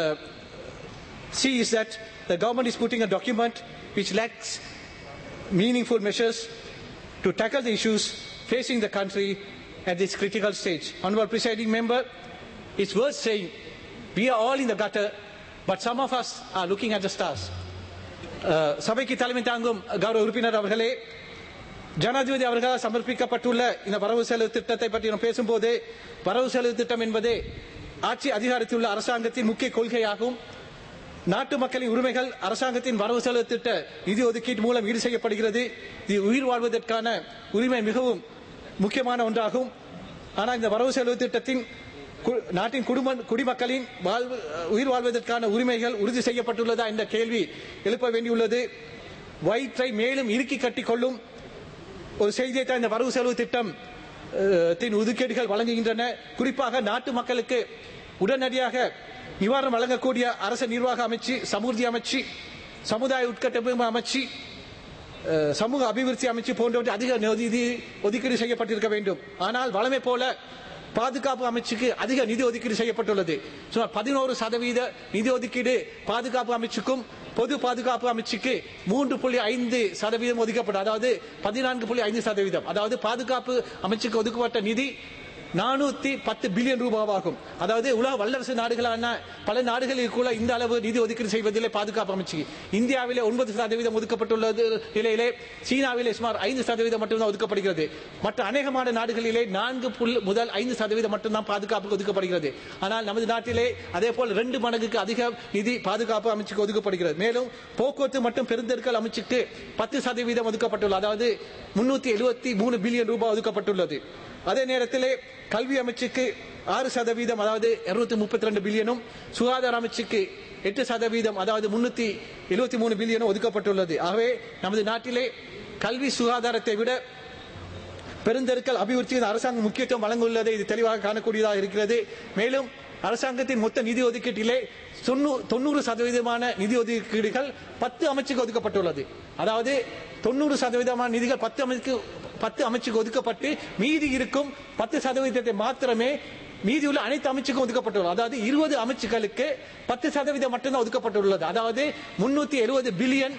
see is that the government is putting a document which lacks meaningful measures to tackle the issues facing the country at this critical stage. Honourable Presiding Member, it's worth saying we are all in the gutter, but some of us are looking at the stars. சபைக்கு தலைமை தாங்கும் கௌரவ உறுப்பினர் அவர்களே, ஜனாதிபதி அவர்களால் சமர்ப்பிக்கப்பட்டுள்ள இந்த வரவு செலவு திட்டத்தை பற்றி நாம் பேசும்போது, வரவு செலவு திட்டம் என்பது ஆட்சி அதிகாரத்தில் உள்ள அரசாங்கத்தின் முக்கிய கொள்கையாகும். நாட்டு மக்களின் உரிமைகள் அரசாங்கத்தின் வரவு செலவு திட்ட நிதி ஒதுக்கீடு மூலம் ஈடு செய்யப்படுகிறது. இது உயிர் வாழ்வதற்கான உரிமை மிகவும் முக்கியமான ஒன்றாகும். ஆனால் இந்த வரவு செலவு திட்டத்தின் நாட்டின் குடிமக்களின் உயிர் வாழ்வதற்கான உரிமைகள் உறுதி செய்யப்பட்டுள்ளதா என்ற கேள்வி எழுப்ப வேண்டியுள்ளது. வயிற்றை மேலும் இறுக்கி கட்டிக்கொள்ளும் ஒரு செய்தியை தான் இந்த வரவு செலவு திட்டம் ஒதுக்கீடுகள் வழங்குகின்றன. குறிப்பாக நாட்டு மக்களுக்கு உடனடியாக நிவாரணம் வழங்கக்கூடிய அரசு நிர்வாக அமைச்சு, சமூர்த்தி அமைச்சு, சமுதாய உட்கட்டமைப்பு அமைச்சு, சமூக அபிவிருத்தி அமைச்சு போன்றவற்றை அதிக நிதி ஒதுக்கீடு செய்யப்பட்டிருக்க வேண்டும். ஆனால் வழமை போல பாதுகாப்பு அமைச்சுக்கு அதிக நிதி ஒதுக்கீடு செய்யப்பட்டுள்ளது. சுமார் 11% நிதி ஒதுக்கீடு பாதுகாப்பு அமைச்சுக்கும் பொது பாதுகாப்பு அமைச்சுக்கு 3.5% ஒதுக்கப்பட்டது. அதாவது 14.5%. அதாவது பாதுகாப்பு அமைச்சுக்கு ஒதுக்கப்பட்ட நிதி 410 பில்லியன் ரூபாவாகும். அதாவது உலக வல்லரசு நாடுகளான பல நாடுகளில் கூட இந்த அளவு நிதி ஒதுக்கீடு செய்வதில்லை பாதுகாப்பு அமைச்சு. இந்தியாவிலே 9% ஒதுக்கப்பட்டுள்ளது நிலையிலே, சீனாவிலே சுமார் 5% மட்டும்தான் ஒதுக்கப்படுகிறது. மற்ற அநேகமான நாடுகளிலே 4 முதல் 5% மட்டும்தான் பாதுகாப்புக்கு ஒதுக்கப்படுகிறது. ஆனால் நமது நாட்டிலே அதே போல் 2 மடங்குக்கு அதிக நிதி பாதுகாப்பு அமைச்சுக்கு ஒதுக்கப்படுகிறது. மேலும் போக்குவரத்து மற்றும் பெருந்தெருக்கள் அமைச்சுக்கு 10% ஒதுக்கப்பட்டுள்ளது. அதாவது 373 பில்லியன் ரூபாய் ஒதுக்கப்பட்டுள்ளது. அதே நேரத்திலே கல்வி அமைச்சுக்கு 6%, அதாவது 232 பில்லியனும், சுகாதார அமைச்சுக்கு 8%, அதாவது 373 பில்லியனும் ஒதுக்கப்பட்டுள்ளது. ஆகவே நமது நாட்டிலே கல்வி சுகாதாரத்தை விட பெருந்தெருக்கள் அபிவிருத்திக்கு அரசாங்கம் முக்கியத்துவம் வழங்க உள்ளதை இது தெளிவாக காணக்கூடியதாக இருக்கிறது. மேலும் அரசாங்கத்தின் மொத்த நிதி ஒதுக்கீட்டிலே 90% நிதி ஒதுக்கீடுகள் 10 அமைச்சுக்கு ஒதுக்கப்பட்டுள்ளது. அதாவது 90% நிதிகள் 10 அமைச்சுக்கு ஒதுக்கப்பட்டு மீதி இருக்கும் 10% மாத்திரமே மீதி உள்ள அனைத்து அமைச்சுக்கும் ஒதுக்கப்பட்டுள்ளது. அதாவது 20 அமைச்சுகளுக்கு 10% மட்டும்தான் ஒதுக்கப்பட்டுள்ளது. அதாவது 370 பில்லியன்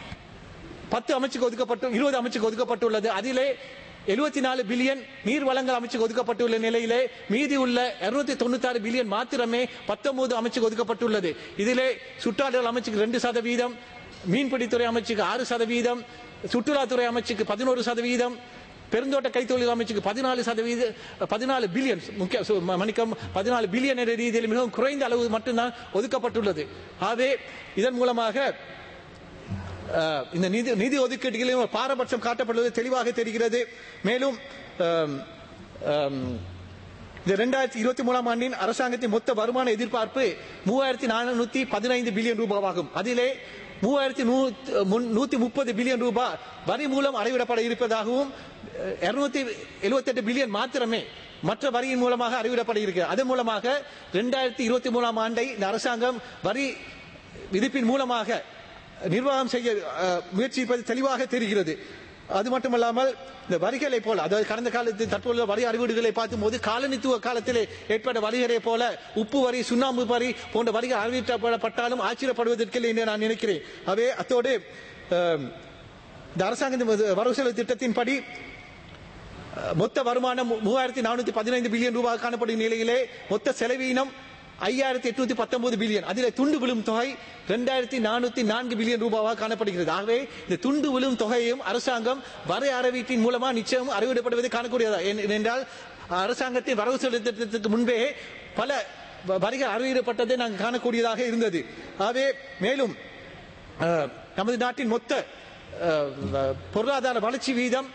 10 அமைச்சுக்கு ஒதுக்கப்பட்டு 20 அமைச்சுக்கு ஒதுக்கப்பட்டுள்ளது. அதிலே 74 பில்லியன் நீர் வளங்கள் அமைச்சுக்கு ஒதுக்கப்பட்டுள்ள நிலையிலே மீதி உள்ள 296 பில்லியன் மாத்திரமே 19 அமைச்சுக்கு ஒதுக்கப்பட்டுள்ளது. இதிலே சுற்றாடல் அமைச்சுக்கு 2%, மீன்பிடித்துறை அமைச்சுக்கு 6%, சுற்றுலாத்துறை அமைச்சுக்கு 11%, பெருந்தோட்ட கைத்தொழில் அமைச்சுக்கு 14 பில்லியன், 14 பில்லியன் என்ற ரீதியில் மிகவும் குறைந்த அளவு மட்டும்தான் ஒதுக்கப்பட்டுள்ளது. ஆகவே இதன் மூலமாக இந்த நிதி ஒதுக்கீடுகளில் பாரபட்சம் காட்டப்பட்டுள்ளது தெளிவாக தெரிகிறது. மேலும் 2023 ஆண்டின் அரசாங்கத்தின் மொத்த வருமான எதிர்பார்ப்பு 3415 பில்லியன் ரூபாவாகும். அதிலே 3130 பில்லியன் ரூபாய் வரி மூலம் அளவிடப்பட இருப்பதாகவும் 278 பில்லியன் மாத்திரமே மற்ற வரியின் மூலமாக அறிவிடப்படுகிறது. அதன் மூலமாக 2023 ஆண்டை இந்த அரசாங்கம் வரி விதிப்பின் மூலமாக நிர்வாகம் செய்ய முயற்சிப்பது தெளிவாக தெரிகிறது. அது மட்டுமல்லாமல் இந்த வரிகளை போல, அதாவது கடந்த காலத்தில் தற்போது வரி அறிவீடுகளை பார்க்கும் போது காலனித்துவ காலத்திலே ஏற்பட்ட வரிகளை போல உப்பு வரி, சுண்ணாம்பு வரி போன்ற வரிகள் அறிவிக்கப்பட்டாலும் ஆச்சரியப்படுவதற்கில்லை என்று நான் நினைக்கிறேன். அவே அத்தோடு இந்த அரசாங்க வரவு செலவு திட்டத்தின்படி மொத்த வருமானம் 3415 பில்லியன் ரூபாய் காணப்படும் நிலையிலே மொத்த செலவீனம் 5819 பில்லியன், அதில் துண்டு விழும் தொகை 2404 பில்லியன் ரூபாவாக காணப்படுகிறது. ஆகவே இந்த துண்டு விழும் தொகையும் அரசாங்கம் வரி அறிவிப்பின் மூலமாக நிச்சயம் அறிவிடப்படுவதை காணக்கூடியதா என்றால் அரசாங்கத்தின் வரவு செலவு திட்டத்திற்கு முன்பே பல வரிகள் அறிவிடப்பட்டதை நாங்கள் காணக்கூடியதாக இருந்தது. ஆகவே மேலும் நமது நாட்டின் மொத்த பொருளாதார வளர்ச்சி வீதம்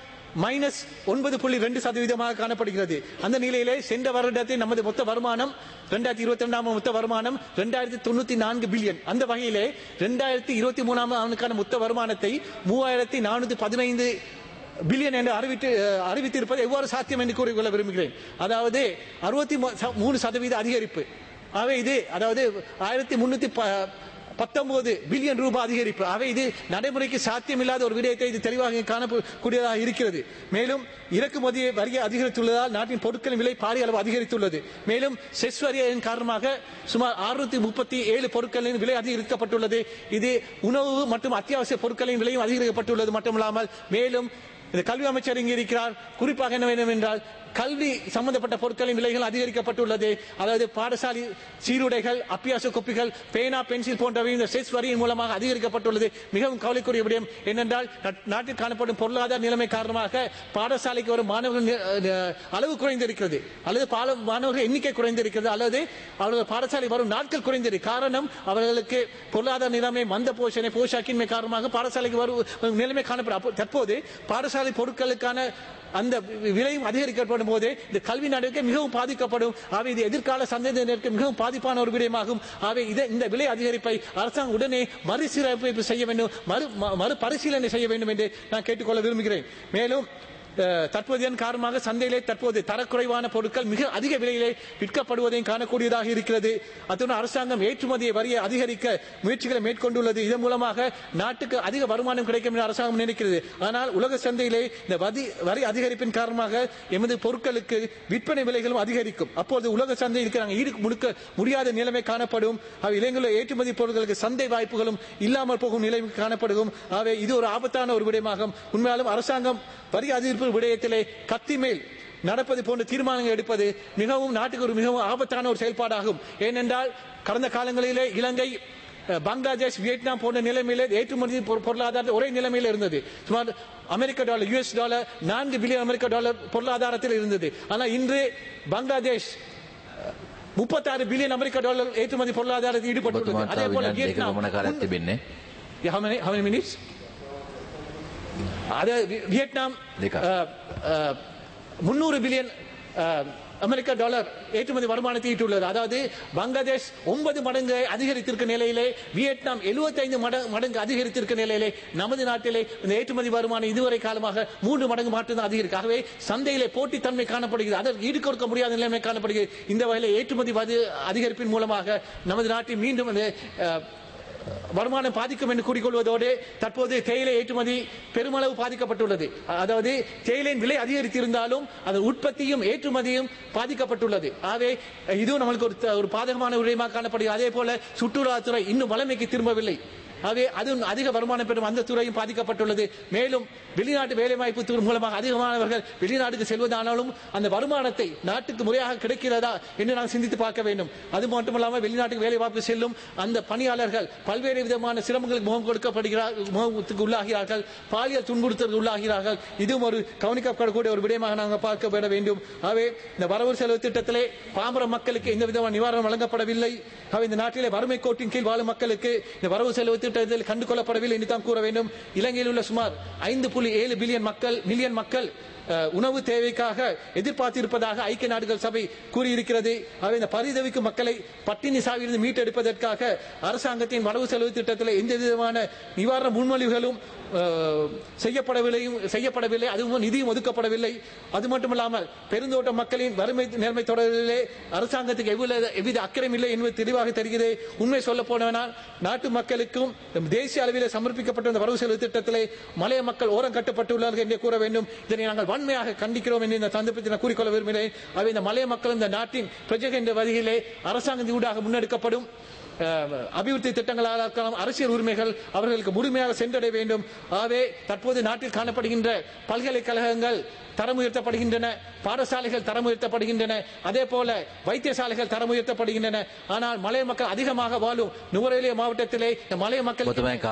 -9.2% காணப்படுகிறது. அந்த நிலையிலே சென்ற வருடத்தில் நமது மொத்த வருமானம் 2022 மொத்த வருமானம் 2094 பில்லியன். அந்த வகையிலே 2023 ஆண்டுக்கான மொத்த வருமானத்தை 3415 பில்லியன் என்று அறிவித்திருப்பது எவ்வாறு சாத்தியம் என்று கூறிக்கொள்ள விரும்புகிறேன். அதாவது 63% அதிகரிப்பு. ஆகவே இது அதாவது 1319 பில்லியன் ரூபாய் அதிகரிப்பு. ஆகவே இது நடைமுறைக்கு சாத்தியமில்லாத ஒரு விடயத்தை இது தெளிவாக காணக்கூடியதாக இருக்கிறது. மேலும் இறக்குமதி வரி அதிகரித்துள்ளதால் நாட்டின் பொருட்களின் விலை பாரிய அளவு அதிகரித்துள்ளது. மேலும் செஸ் வரியின் காரணமாக சுமார் 637 பொருட்களின் விலை அதிகரிக்கப்பட்டுள்ளது. இது உணவு மற்றும் அத்தியாவசிய பொருட்களின் விலையும் அதிகரிக்கப்பட்டுள்ளது. மட்டுமல்லாமல் மேலும் இந்த கல்வி அமைச்சர் இங்கே இருக்கிறார். குறிப்பாக என்ன வேண்டும் என்றால் கல்வி சம்பந்தப்பட்ட பொருட்களின் விலைகள் அதிகரிக்கப்பட்டுள்ளது. அதாவது பாடசாலை சீருடைகள், அப்பியாச கோப்பிகள், பேனா, பென்சில் போன்றவை இந்த செஸ் வரியின் மூலமாக அதிகரிக்கப்பட்டுள்ளது. மிகவும் கவலைக்குரிய விடயம் என்னென்றால் நாட்டில் காணப்படும் பொருளாதார நிலைமை காரணமாக பாடசாலைக்கு வரும் மாணவர்கள் அளவு குறைந்திருக்கிறது, அல்லது மாணவர்கள் எண்ணிக்கை குறைந்திருக்கிறது, அல்லது அவர்கள் பாடசாலை வரும் நாட்கள் குறைந்திருக்கு. காரணம் அவர்களுக்கு பொருளாதார நிலைமை மந்த போஷாக்கின்மை காரணமாக பாடசாலைக்கு வரும் நிலைமை காணப்படும். தற்போது பாடசாலை பொருட்களுக்கான அந்த விலையும் அதிகரிக்கப்படும் போது இந்த கல்வி நடவடிக்கை மிகவும் பாதிக்கப்படும். ஆகவே இது எதிர்கால சந்ததியினருக்கு மிகவும் பாதிப்பான ஒரு விடயமாகும். ஆகவே இந்த விலை அதிகரிப்பை அரசாங்கம் உடனே மறுசீரமைப்பு செய்ய வேண்டும், மறுபரிசீலனை செய்ய வேண்டும் என்று நான் கேட்டுக்கொள்ள விரும்புகிறேன். மேலும் தற்போதைய காரணமாக சந்தையிலே தற்போது தரக்குறைவான பொருட்கள் மிக அதிக விலையிலே விற்கப்படுவதையும் காணக்கூடியதாக இருக்கிறது. அத்துடன் அரசாங்கம் ஏற்றுமதியை வரியை அதிகரிக்க முயற்சிகளை மேற்கொண்டுள்ளது. இதன் மூலமாக நாட்டுக்கு அதிக வருமானம் கிடைக்கும் என்று அரசாங்கம் நினைக்கிறது. ஆனால் உலக சந்தையிலே இந்த வரி அதிகரிப்பின் காரணமாக எமது பொருட்களுக்கு விற்பனை விலைகளும் அதிகரிக்கும். அப்போது உலக சந்தை இருக்கிறாங்க ஈடு முடுக்க முடியாத நிலைமை காணப்படும். இளைஞர்கள் ஏற்றுமதி பொருட்களுக்கு சந்தை வாய்ப்புகளும் இல்லாமல் போகும் நிலைமை காணப்படும். ஆகவே இது ஒரு ஆபத்தான ஒரு விடயமாகும். உண்மையாலும் அரசாங்கம் வரி அதிகரிப்பு விடயத்திலே கத்தி மேல் நடப்பது போன்ற தீர்மானங்கள் எடுப்பது மிகவும் நாட்டுக்கு ஒரு மிகவும் ஆபத்தான ஒரு செயல்பாடாகும். ஏனென்றால் கடந்த காலங்களிலே இலங்கை, பங்களாதேஷ், வியட்நாம் போன்ற நிலைமையிலே ஏற்றுமதி பொருளாதாரத்தில் ஒரே நிலைமையில் இருந்தது. சுமார் அமெரிக்க டாலர், US டாலர் 4 பில்லியன் அமெரிக்க டாலர் பொருளாதாரத்தில் இருந்தது. ஆனால் இன்று பங்களாதேஷ் 36 பில்லியன் அமெரிக்க டாலர் ஏற்றுமதி பொருளாதாரத்தில் ஈடுபட்டுள்ளது. அதே போல வியட்நாம் 300 பில்லியன் அமெரிக்க டாலர் ஏற்றுமதி வருமானத்தை ஈட்டுள்ளது. அதாவது பங்களாதேஷ் 9 மடங்கு அதிகரித்திருக்க நிலையிலே வியட்நாம் 75 மடங்கு அதிகரித்திருக்க நிலையிலே நமது நாட்டிலே இந்த ஏற்றுமதி வருமானம் இதுவரை காலமாக 3 மடங்கு மாற்றம் அதிகரிக்கும். ஆகவே சந்தையிலே போட்டித்தன்மை காணப்படுகிறது, அதற்கு ஈடு கொடுக்க முடியாத நிலைமை காணப்படுகிறது. இந்த வகையில் ஏற்றுமதி அதிகரிப்பின் மூலமாக நமது நாட்டில் மீண்டும் வருமானம் பாதிக்கும் என்று கூறிக்கொள்வதோடு தற்போது தேயிலை ஏற்றுமதி பெருமளவு பாதிக்கப்பட்டுள்ளது. அதாவது தேயிலையின் விலை அதிகரித்திருந்தாலும் அதன் உற்பத்தியும் ஏற்றுமதியும் பாதிக்கப்பட்டுள்ளது. ஆகவே இதுவும் நம்மளுக்கு ஒரு பாதகமான விடயமாக காணப்படுகிறது. அதே போல சுற்றுலாத்துறை இன்னும் வளமைக்கு திரும்பவில்லை. ஆகவே அது அதிக வருமானம் பெறும் அந்த துறையும் பாதிக்கப்பட்டுள்ளது. மேலும் வெளிநாட்டு வேலைவாய்ப்பு மூலமாக அதிகமானவர்கள் வெளிநாட்டுக்கு செல்வதானாலும் அந்த வருமானத்தை நாட்டுக்கு முறையாக கிடைக்கிறதா என்று நாம் சிந்தித்து பார்க்க வேண்டும். அது மட்டுமல்லாமல் வெளிநாட்டுக்கு வேலைவாய்ப்பு செல்லும் அந்த பணியாளர்கள் பல்வேறு விதமான சிரமங்களுக்கு முகத்துக்கு உள்ளாகிறார்கள், பாலியல் துன்புறுத்தலுக்கு உள்ளாகிறார்கள். இதுவும் ஒரு கவனிக்கப்படக்கூடிய ஒரு விடயமாக நாங்கள் பார்க்கப்பட வேண்டும். ஆகவே இந்த வரவு செலவு திட்டத்திலே பாமர மக்களுக்கு எந்த விதமான நிவாரணம் வழங்கப்படவில்லை. இந்த நாட்டிலே வறுமை கோட்டின் கீழ் வாழும் மக்களுக்கு இந்த வரவு செலவு திட்டத்தில் கண்டுகொள்ளப்படவில்லை என்று தான் கூற வேண்டும். இலங்கையில் உள்ள சுமார் 5.7 மில்லியன் மக்கள் உணவு தேவைக்காக எதிர்பார்த்திருப்பதாக ஐக்கிய நாடுகள் சபை கூறியிருக்கிறது. ஆகவே இந்த பரிதவிக்கும் மக்களை பட்டினி சாவிலிருந்து மீட்டெடுப்பதற்காக அரசாங்கத்தின் வரவு செலவு திட்டத்தில் எந்த விதமான நிவாரண முன்மொழிவுகளும் செய்யப்படவில்லை. அதுவும் நிதியும் ஒதுக்கப்படவில்லை. அது மட்டுமல்லாமல் பெருந்தோட்ட மக்களின் வறுமை நேர்மை தொடர்பிலே அரசாங்கத்துக்கு எவ்வித அக்கறையும் இல்லை என்பது தெளிவாக தெரிகிறது. உண்மை சொல்ல போனால் நாட்டு மக்களுக்கும் தேசிய அளவில் சமர்ப்பிக்கப்பட்ட இந்த வரவு செலவு திட்டத்திலே மலைய மக்கள் ஓரம் கட்டப்பட்டுள்ளார்கள் என்று கூற வேண்டும். இதனை நாங்கள் வன்மையாக கண்டிக்கிறோம் என்று இந்த சந்தர்ப்பத்தில் கூறிக்கொள்ள விரும்புகிறேன். அவை இந்த மலைய மக்கள் இந்த நாட்டின் பிரஜைகள் என்ற வகையிலே அரசாங்கத்தின் ஊடாக முன்னெடுக்கப்படும் அபிவிருத்தி திட்டங்களால் இருக்கலாம், அரசியல் உரிமைகள் அவர்களுக்கு முழுமையாக சென்றடைய வேண்டும். ஆகவே தற்போது நாட்டில் காணப்படுகின்ற பல்கலைக்கழகங்கள் தரம் உயர்த்தப்படுகின்றன, பாடசாலைகள் தரம் உயர்த்தப்படுகின்றன, அதே போல வைத்தியசாலைகள் தரம் உயர்த்தப்படுகின்றன. ஆனால் மலைய மக்கள் அதிகமாக வாழும் நுவரெலியா மாவட்டத்திலே மலைய மக்கள்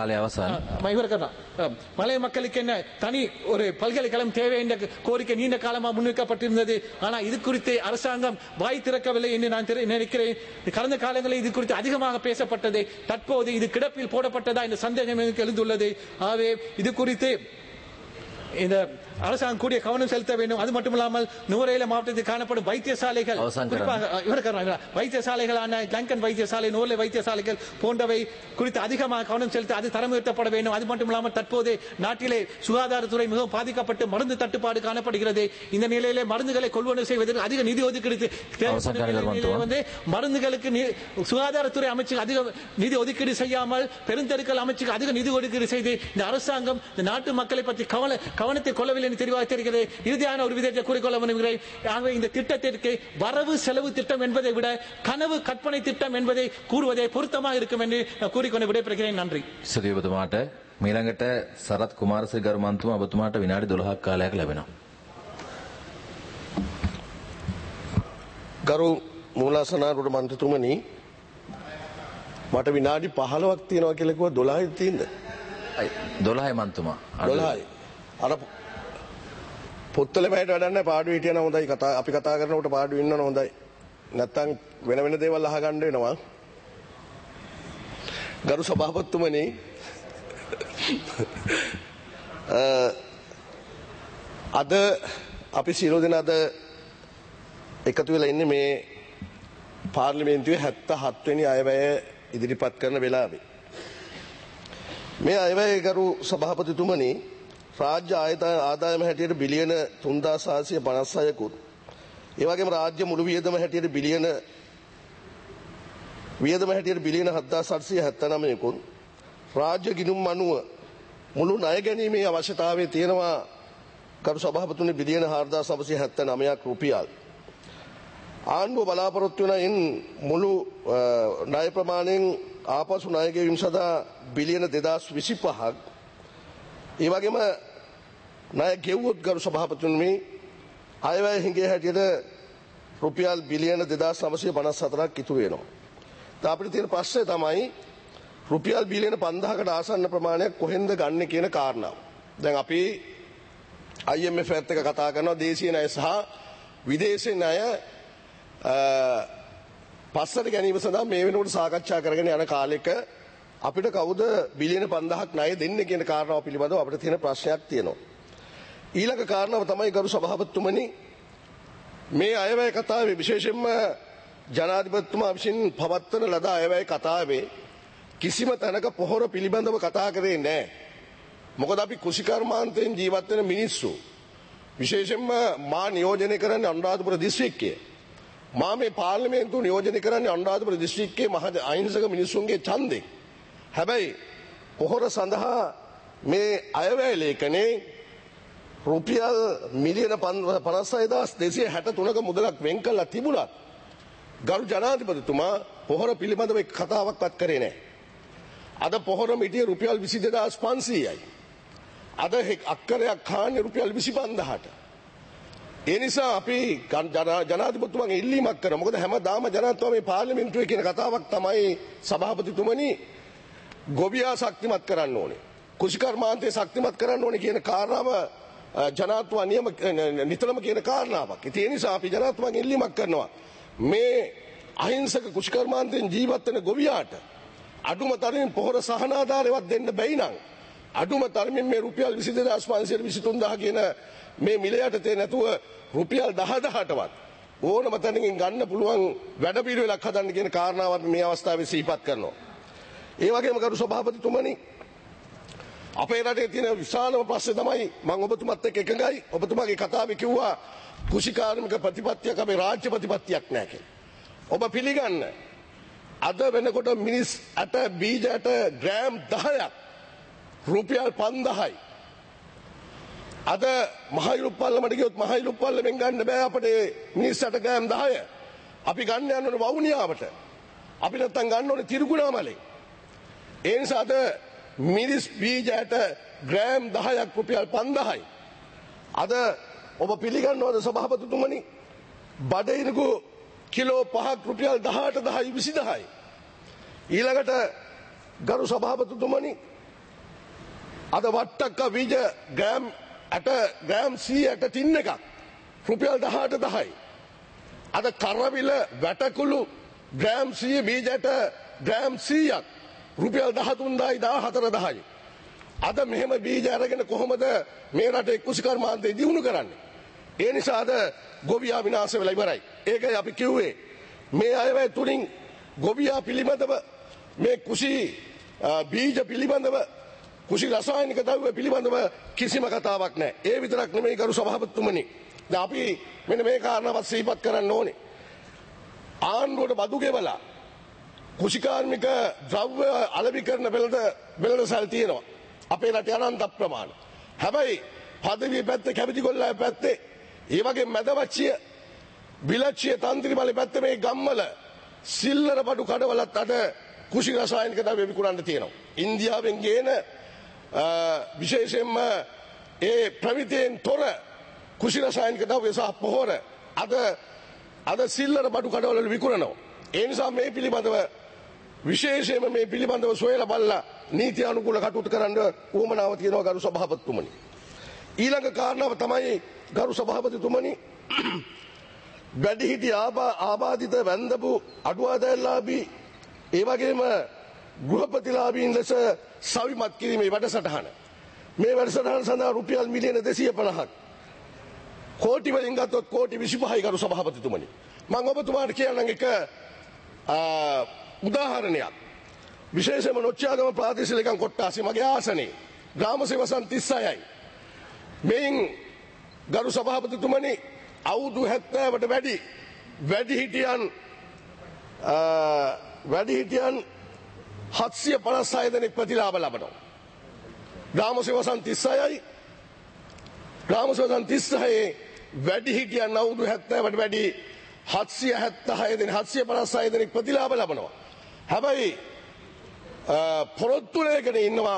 மலைய மக்களுக்கு என்ன தனி ஒரு பல்கலைக்கழகம் தேவை என்ற கோரிக்கை நீண்ட காலமாக முன்வைக்கப்பட்டிருந்தது. ஆனால் இது குறித்து அரசாங்கம் வாய் திறக்கவில்லை என்று நான் நினைக்கிறேன். கடந்த காலங்களில் இது குறித்து அதிகமாக பேசப்பட்டது. தற்போது இது கிடப்பில் போடப்பட்டதா என்ற சந்தேகம் எனக்கு எழுந்துள்ளது. ஆகவே இது குறித்து இந்த அரசாங்கம் கூடிய கவனம் செலுத்த வேண்டும். அது மட்டுமில்லாமல் நுவரெலியா மாவட்டத்தில் காணப்படும் வைத்தியசாலைகள், வைத்தியசாலைகளான லங்கன் வைத்தியசாலை, நுவரெலியா வைத்தியசாலைகள் போன்றவை குறித்து அதிகமாக கவனம் செலுத்த அது தரம் உயர்த்தப்பட வேண்டும். அது மட்டுமில்லாமல் தற்போது நாட்டிலே சுகாதாரத்துறை மிகவும் பாதிக்கப்பட்டு மருந்து தட்டுப்பாடு காணப்படுகிறது. இந்த நிலையிலே மருந்துகளை கொள்வனவு செய்வதற்கு அதிக நிதி ஒதுக்கீடு மருந்துகளுக்கு சுகாதாரத்துறை அமைச்சுக்கு அதிக நிதி ஒதுக்கீடு செய்யாமல் பெருந்தெருக்கள் அமைச்சுக்கு அதிக நிதி ஒதுக்கீடு செய்து இந்த அரசாங்கம் இந்த நாட்டு மக்களை பற்றி கவனத்தை கொள்ளவில்லை என்று தெளிவாக தெரிகிறது. இறுதியான ஒரு விதத்தை கூறிக்கொள்ள விரும்புகிறேன். ஆகவே இந்த திட்டத்திற்கு வரவு செலவு திட்டம் என்பதை விட கனவு கற்பனை திட்டம் என்பதை கூறுவதே பொருத்தமாக இருக்கும் என்று கூறிக்கொண்டு விடைபெறுகிறேன். நன்றி. සිරියබතුමාට මීළඟට සරත් කුමාරසිරි ගරු මන්ත්‍රී ඔබතුමාට විනාඩි 12ක් කාලයක් ලැබෙනවා. ගරු මූලාසනාරූඪ මන්ත්‍රීතුමනි, මට විනාඩි 15ක් තියෙනවා කියලා කිව්වා 12යි තියෙන්නේ. 12යි මන්තුමා. 12යි. අර පොත්තල බයට වැඩක් නැහැ. පාඩුවේ හිටියන හොඳයි. අපි කතා කරනකොට පාඩුවේ ඉන්නන හොඳයි. නැත්තම් වෙන දේවල් අහගන්න වෙනවා. ගරු සභාපතිතුමනි, අද අපි සියලු දෙනා අද එකතු වෙලා ඉන්නේ මේ පාර්ලිමේන්තුවේ 77 වෙනි අයවැය ඉදිරිපත් කරන වෙලාවේ. මේ අයවැය ගරු සභාපතිතුමනි, රාජ්‍ය ආදායම හැටියට බිලියන 3656කුත්, ඒ වගේම රාජ්‍ය මුළු වියදම හැටියට බිලියන 7879කුත්, රාජ්‍ය ගිණුම් අනුව මුළු ණය ගැනීමේ අවශ්‍යතාවය තියෙනවා ගරු සභාපතිතුමනි බිලියන 4979ක් රුපියල්. ආණ්ඩුව බලාපොරොත්තු වෙන ඉන් මුළු ණය ප්‍රමාණයෙන් ආපසු ණය ගෙවීම සඳහා බිලියන 2025ක්, ඒ වගේම ණය ගෙවුවොත් ගරු සභාපතිතුමනි අයවැය හිඟේ හැටියට රුපියල් බිලියන 2954ක් ඉතුරු වෙනවා. අපිට තියෙන ප්‍රශ්නේ තමයි රුපියල් බිලියන 5000කට ආසන්න ප්‍රමාණයක් කොහෙන්ද ගන්න කියන කාරණාව. දැන් අපි IMF එකත් එක්ක කතා කරනවා දේශීය ණය සහ විදේශීය ණය පස්සට ගැනීම සඳහා මේ වෙනකොට සාකච්ඡා කරගෙන යන කාලෙක අපිට කවුද බිලියන 5000ක් ණය දෙන්නේ කියන කාරණාව පිළිබඳව අපිට තියෙන ප්‍රශ්නයක් තියෙනවා. ඊළඟ කාරණාව තමයි ගරු සභාපතිතුමනි, මේ අයවැය කතාවේ විශේෂයෙන්ම ජනාධිපතිතුමා විසින් පවත්වන ලද අයවැය කතාවේ කිසිම තැනක පොහොර පිළිබඳව කතා කරේ නැහැ. මොකද අපි කුෂිකර්මාන්තයෙන් ජීවත් වෙන මිනිස්සු, විශේෂයෙන්ම මා නියෝජනය කරන්නේ අනුරාධපුර දිස්ත්‍රික්කයේ, මා මේ පාර්ලිමේන්තුව නියෝජනය කරන්නේ අනුරාධපුර දිස්ත්‍රික්කයේ මහ අහිංසක මිනිස්සුන්ගේ ඡන්දෙන්. හැබැයි පොහොර සඳහා මේ අයවැය ලේඛනයේ රුපියල් මිලියන 56263ක මුදලක් වෙන් කළා තිබුණත් ගරු ජනාධිපතිතුමා පොහොර පිළිබඳව කතාවක්වත් කරේ නැහැ. අද පොහොර මිටිය රුපියල් 22500යි. අද අක්කරයක් කාන්නේ රුපියල් 25000ට. ඒ නිසා අපි ජනාධිපතිතුමාගෙන් ඉල්ලීමක් කරමු. මොකද හැමදාම ජනාධිපතිතුමා මේ පාර්ලිමේන්තුවේ කියන කතාවක් තමයි සභාපතිතුමනි ගොවියා ශක්තිමත් කරන්න ඕනේ, කුෂිකර්මාන්තය ශක්තිමත් කරන්න ඕනේ කියන කාරණාව ජනාධිපතිතුමා නිතරම කියන කාරණාවක්. ඒ නිසා අපි ජනාධිපතිතුමාගෙන් ඉල්ලීමක් කරනවා මේ අහිංසක කුෂිකර්මාන්තයෙන් ජීවත් වෙන ගොවියාට අඩුම තරමින් පොහොර සහනාධාරයවත් දෙන්න බැයි නම් අඩුම තරමින් මේ රුපියල් 22523 කියන මේ මිල යටතේ නැතුව රුපියල් 10000ටවත් ඕනම තැනකින් ගන්න පුළුවන් වැඩපිළිවෙලක් හදන්න කියන කාරණාවත් මේ අවස්ථාවේ සිහිපත් කරනවා. ඒ වගේම ගරු සභාපතිතුමනි අපේ රටේ තියෙන විශාලම ප්‍රශ්නේ තමයි මම ඔබතුමත් එක්ක එකඟයි. ඔබතුමාගේ කතාවේ කිව්වා කුෂිකාර්මික ප්‍රතිපත්තියක් අපේ රාජ්‍ය ප්‍රතිපත්තියක් නැහැ කියලා. ඔබ පිළිගන්න අද වෙනකොට මිනිස් අට බීජ අට ග්‍රෑම් 10ක් රුපියල් 5000යි. අද මහයිරුප්පල්ලමට ගියොත් මහයිරුප්පල්ලමෙන් ගන්න බෑ අපිට මිනිස් අට ග්‍රෑම් 10. අපි ගන්න යන්න ඕනේ වවුනියාවට. අපි නැත්තම් ගන්න ඕනේ තිරිකුණාමලේ. ඒ නිසා අද මිනිස් බීජ අට ග්‍රෑම් 10ක් රුපියල් 5000යි. අද ඔබ පිළිගන්නවද සභාපතිතුමනි බඩිනකු කිලෝ 5ක් රුපියල් 18 10යි 20000යි. ඊළඟට ගරු සභාපතිතුමනි අද වට්ටක්ක බීජ ග්‍රෑම් 100ට ටින් එකක් රුපියල් 18 10යි. අද කරවිල වැටකුළු ග්‍රෑම් 100 බීජට ග්‍රෑම් 100ක් රුපියල් 13000යි 14000යි. අද මෙහෙම බීජ අරගෙන කොහොමද මේ රටේ කුෂිකර්මාන්තය දියුණු කරන්නේ? ඒ නිසා අද ගොවියා විනාශ වෙලා ඉවරයි. ඒකයි අපි කිව්වේ මේ අයවැය තුලින් ගොවියා පිළිබඳව මේ කුෂි බීජ පිළිබඳව කුෂි රසායනික ද්‍රව්‍ය පිළිබඳව කිසිම කතාවක් නැහැ. ඒ විතරක් නෙමෙයි ගරු සභාපතිතුමනි. දැන් අපි මෙන්න මේ කාරණාවත් සිහිපත් කරන්න ඕනේ. ආණ්ඩුවට බදු ගෙවලා කුෂිකාර්මික ද්‍රව්‍ය අලෙවි කරන වෙළඳසල් තියෙනවා. අපේ රටේ අනන්ත ප්‍රමාණ. හැබැයි පදවිය පැත්තේ කැපිටි ගොල්ලෑ පැත්තේ ඒ වගේ මැදවච්චිය බිලච්චිය තන්ත්‍රි බලේ පැත්තේ මේ ගම්වල සිල්ලර බඩු කඩවලත් අද කුෂි රසායනික ද්‍රව්‍ය විකුණන්න තියෙනවා. ඉන්දියාවෙන් ගේන විශේෂයෙන්ම ඒ ප්‍රමිතියෙන් තොර කුෂි රසායනික ද්‍රව්‍ය සහ පොහොර අද සිල්ලර බඩු කඩවල විකුණනවා. ඒ නිසා මේ පිළිබඳව විශේෂයෙන්ම මේ පිළිබඳව සොයලා බලලා නීති අනුකූල කටයුතු කරන්න උවමනාව තියෙනවා ගරු සභාපතිතුමනි. ඊළඟ කාරණාව තමයි ගරු සභාපතිතුමනි වැඩිහිටි ආබාධිත වැන්දපු අඩු ආදායම්ලාභී ඒ වගේම ගෘහපතිලාභීන් ලෙස සවිමත් කිරීමේ වැඩසටහන. මේ වැඩසටහන සඳහා රුපියල් මිලියන 250ක් කෝටි වලින් ගත්තොත් කෝටි 25යි ගරු සභාපතිතුමනි. මම ඔබතුමාට කියන්නම් එක උදාහරණයක්. විශේෂයෙන්ම නොච්චාගම ප්‍රාදේශීය ලේකම් කොට්ටාසේ මගේ ආසනේ ග්‍රාම සේවසන් 36යි. මෙයින් ගරු සභාපතිතුමනි අවුරුදු 70කට වැඩි වැඩිහිටියන් 756 දෙනෙක් ප්‍රතිලාභ ලබනවා. ග්‍රාම සේවසන් 36යි. ග්‍රාම සේවසන් 36 වැඩිහිටියන් අවුරුදු 70කට වැඩි 756 දෙනෙක් ප්‍රතිලාභ ලබනවා. හැබැයි පොරොත්තු ලේගෙන ඉන්නවා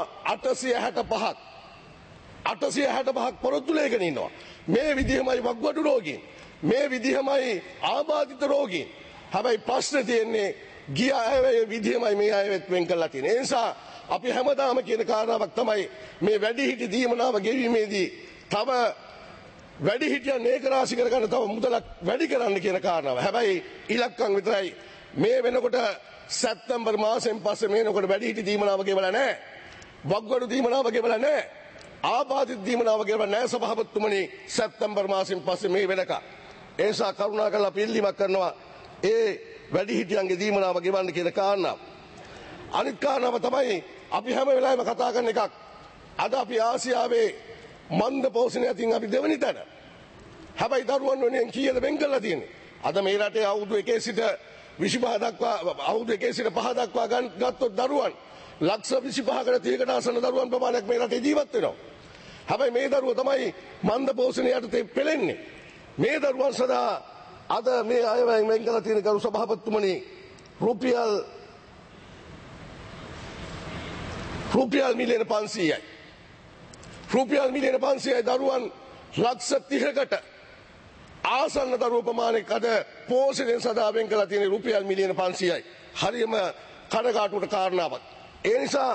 865ක් පොරොත්තු ලේගෙන ඉන්නවා. මේ විදිහමයි වග්වඩු රෝගීන්, මේ විදිහමයි ආබාධිත රෝගීන්. හැබැයි ප්‍රශ්නේ තියෙන්නේ ගිය අයවැය විදිහමයි මේ අයවැත් වෙන් කරලා තියෙන්නේ. ඒ නිසා අපි හැමදාම කියන කාරණාවක් තමයි මේ වැඩිහිටි දීමනාව ගෙවීමේදී තව වැඩිහිටියන් ඒක රාශි කරගන්න තව මුදලක් වැඩි කරන්න කියන කාරණාව. හැබැයි ඉලක්කම් විතරයි මේ වෙනකොට සැප්තැම්බර් මාසෙන් පස්සේ මේනකොට වැඩිහිටි දීමනාව ගෙවලා නැහැ. වග්වඩු දීමනාව ගෙවලා නැහැ. ආබාධිත දීමනාව ගෙවලා නැහැ සභාපතිතුමනි සැප්තැම්බර් මාසෙන් පස්සේ මේ වෙනකම්. ඒ නිසා කරුණාකරලා පිළිලිමක් කරනවා ඒ වැඩිහිටියන්ගේ දීමනාව ගෙවන්න කියන කාරණාව. අනිත් කාරණාව තමයි අපි හැම වෙලාවෙම කතා කරන එකක්. අද අපි ආසියාවේ මන්ද පෝෂණය අතින් අපි දෙවෙනි තැන. හැබැයි දරුවන් වෙනුවෙන් කීයද වෙන් කරලා තියෙන්නේ? අද මේ රටේ අවුරුදු 1 සිට 25 දක්වා අවුරුදු 1 සිට 5 දක්වා ගත්තොත් දරුවන් ලක්ෂ 25කට 30කට ආසන්න දරුවන් ප්‍රමාණයක් මේ රටේ ජීවත් වෙනවා. හැබැයි මේ දරුවෝ තමයි මන්ද පෝෂණය යටතේ පෙළෙන්නේ. මේ දරුවන් සදා අද මේ අයවැයෙන් වෙන් කරලා තියෙන ගරු සභාපතිතුමනි රුපියල් මිලියන 500යි. රුපියල් මිලියන 500යි දරුවන් ලක්ෂ 30කට ආසන්න දරුවෝ ප්‍රමාණයක් අද පෝෂණය සඳහා වෙන් කරලා තියෙන රුපියල් මිලියන 500යි. හරියම කනගාටුවට කාරණාවක්. ඒ නිසා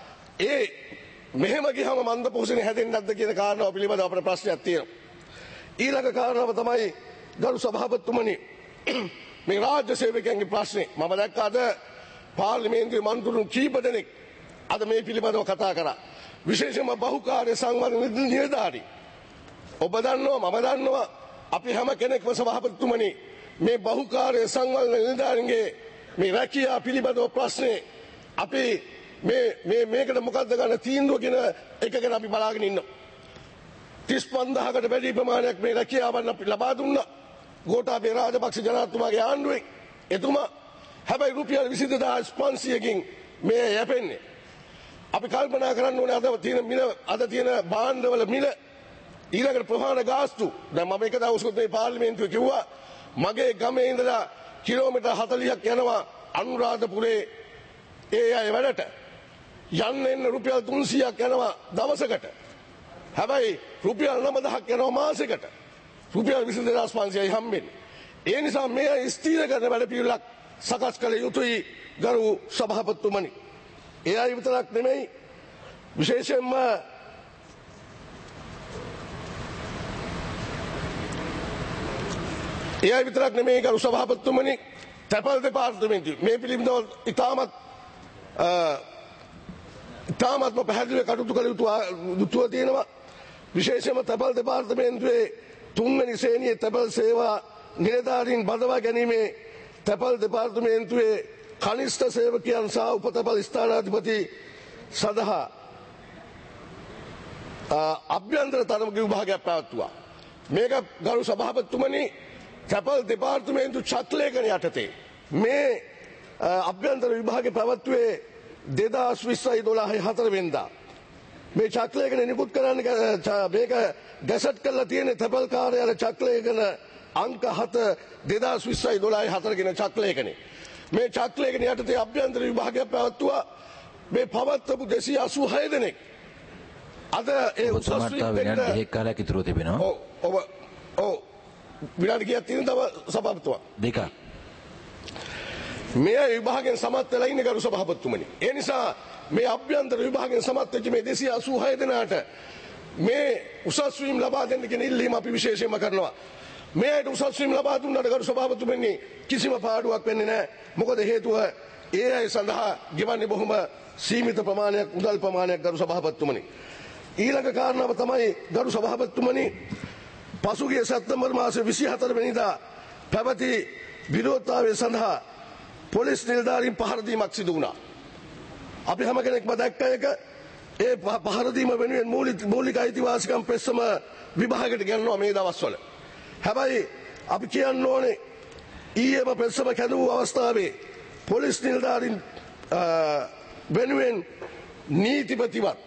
මෙහෙම ගියම මන්ද පෝෂණය හැදෙන්නේ නැද්ද කියන කාරණාව පිළිබඳව අපේ ප්‍රශ්නයක් තියෙනවා. ඊළඟ කාරණාව තමයි ගරු සභාපතිතුමනි මේ රාජ්‍ය සේවකයන්ගේ ප්‍රශ්නේ. මම දැක්ක අද පාර්ලිමේන්තුවේ මන්ත්‍රීතුන් කීප දෙනෙක් අද මේ පිළිබඳව කතා කරා. විශේෂයෙන්ම බහුකාර්ය සංවර්ධන නිලධාරී ඔබ දන්නවා මම දන්නවා අපි හැම කෙනෙක්ම සභාපතිතුමනි මේ බහුකාර්ය සංවර්ධන නිලධාරීන්ගේ මේ රැකියාව පිළිබඳව ප්‍රශ්නේ අපි මේකට මොකද්ද ගන්න තීන්දුව කියන එක ගැන අපි බලාගෙන ඉන්නවා 35000කට වැඩි ප්‍රමාණයක් මේ රැකියාවන් අපි ලබා දුන්නා ගෝඨාභය රාජපක්ෂ ජනාධිපතිතුමාගේ ආණ්ඩුවෙන් එතුමා හැබැයි රුපියල් 20500කින් මේ යැපෙන්නේ අපි කල්පනා කරන්න ඕනේ අද තියෙන භාණ්ඩවල මිල ඊළඟට ප්‍රහාණ ගාස්තු දැන් මම එක දවසකට මේ පාර්ලිමේන්තුවේ කිව්වා මගේ ගමේ ඉඳලා කිලෝමීටර් 40ක් යනවා අනුරාධපුරේ ඒ අය වැඩට යන්න එන්න රුපියල් 300ක් යනවා දවසකට හැබැයි රුපියල් 9000ක් යනවා මාසෙකට රුපියල් 22500යි හම්බෙන්නේ ඒ නිසා මේ ස්ථීර කරන වැඩ පිළිවෙලක් සකස් කළ යුතුයි ගරු සභාපතිතුමනි ඒ අය විතරක් නෙමෙයි විශේෂයෙන්ම ඒ අය විතරක් නෙමෙයි ගරු සභාපතිතුමනි තැපැල් දෙපාර්තමේන්තුව මේ පිළිබඳව ඉතාමත්ම පැහැදිලිව කටයුතු කළ යුතුව තියෙනවා විශේෂයෙන්ම තැපැල් දෙපාර්තමේන්තුවේ 3 වෙනි ශ්‍රේණියේ තැපැල් සේවා නිලධාරීන් බඳවා ගැනීමේ තැපැල් දෙපාර්තමේන්තුවේ කනිෂ්ඨ සේවකයන් සහ උපතැපැල් ස්ථානාධිපති සඳහා අභ්‍යන්තර තරග විභාගයක් පැවැත්වුවා මේක ගරු සභාපතිතුමනි තැපැල් දෙපාර්තමේන්තු චක්ලේඛන යටතේ මේ අභ්‍යන්තර විභාගය පැවැත්වුවේ 2020 වෙනිදා මේ චක්ලේඛන නිකුත් කරන්න මේක ගැසට් කරලා තියෙන තැපැල් කාර්යාලය චක්ලේඛන අංක 7 2020 කියන චක්ලේඛනේ මේ චක්ලේඛන යටතේ අභ්‍යන්තර විභාගයක් පැවැත්වුවා මේ පවත්වපු 286 දෙනෙක් අද ඒ විනාඩි 2 කාලයක් ඉතුරු තිබෙනවා ඔව් විනාඩි කීයක් තියෙනවද සභාපතිතුමා දෙකක් මේ විභාගයෙන් සමත් වෙලා ඉන්නේ ගරු සභාපතිතුමනි ඒ නිසා මේ අභ්‍යන්තර විභාගයෙන් සමත් වෙච්ච මේ 286 දෙනාට මේ උසස් වීම ලබා දෙන්න කියන ඉල්ලීම අපි විශේෂයෙන්ම කරනවා මේ අයට උසස් වීම ලබා දුන්නාට ගරු සභාපතිතුමනි කිසිම පාඩුවක් වෙන්නේ නැහැ මොකද හේතුව ඒ අය සඳහා ගෙවන්නේ බොහොම සීමිත ප්‍රමාණයක් මුදල් ප්‍රමාණයක් ගරු සභාපතිතුමනි ඊළඟ කාරණාව තමයි ගරු සභාපතිතුමනි පසුගිය සැප්තැම්බර් මාසේ 24 වෙනිදා පැවති විරෝධතාවය සඳහා පොලිස් නිලධාරීන් පහර දීමක් සිදු වුණා. අපි හැම කෙනෙක්ම දැක්ක එක ඒ පහර දීම වෙනුවෙන් මූලික අයිතිවාසිකම් පෙස්සම විභාගයට ගෙනනවා මේ දවස්වල. හැබැයි අපි කියන්න ඕනේ ඊයේම පෙස්සම කැඳවූ අවස්ථාවේ පොලිස් නිලධාරීන් වෙනුවෙන් නීතිපතිවත්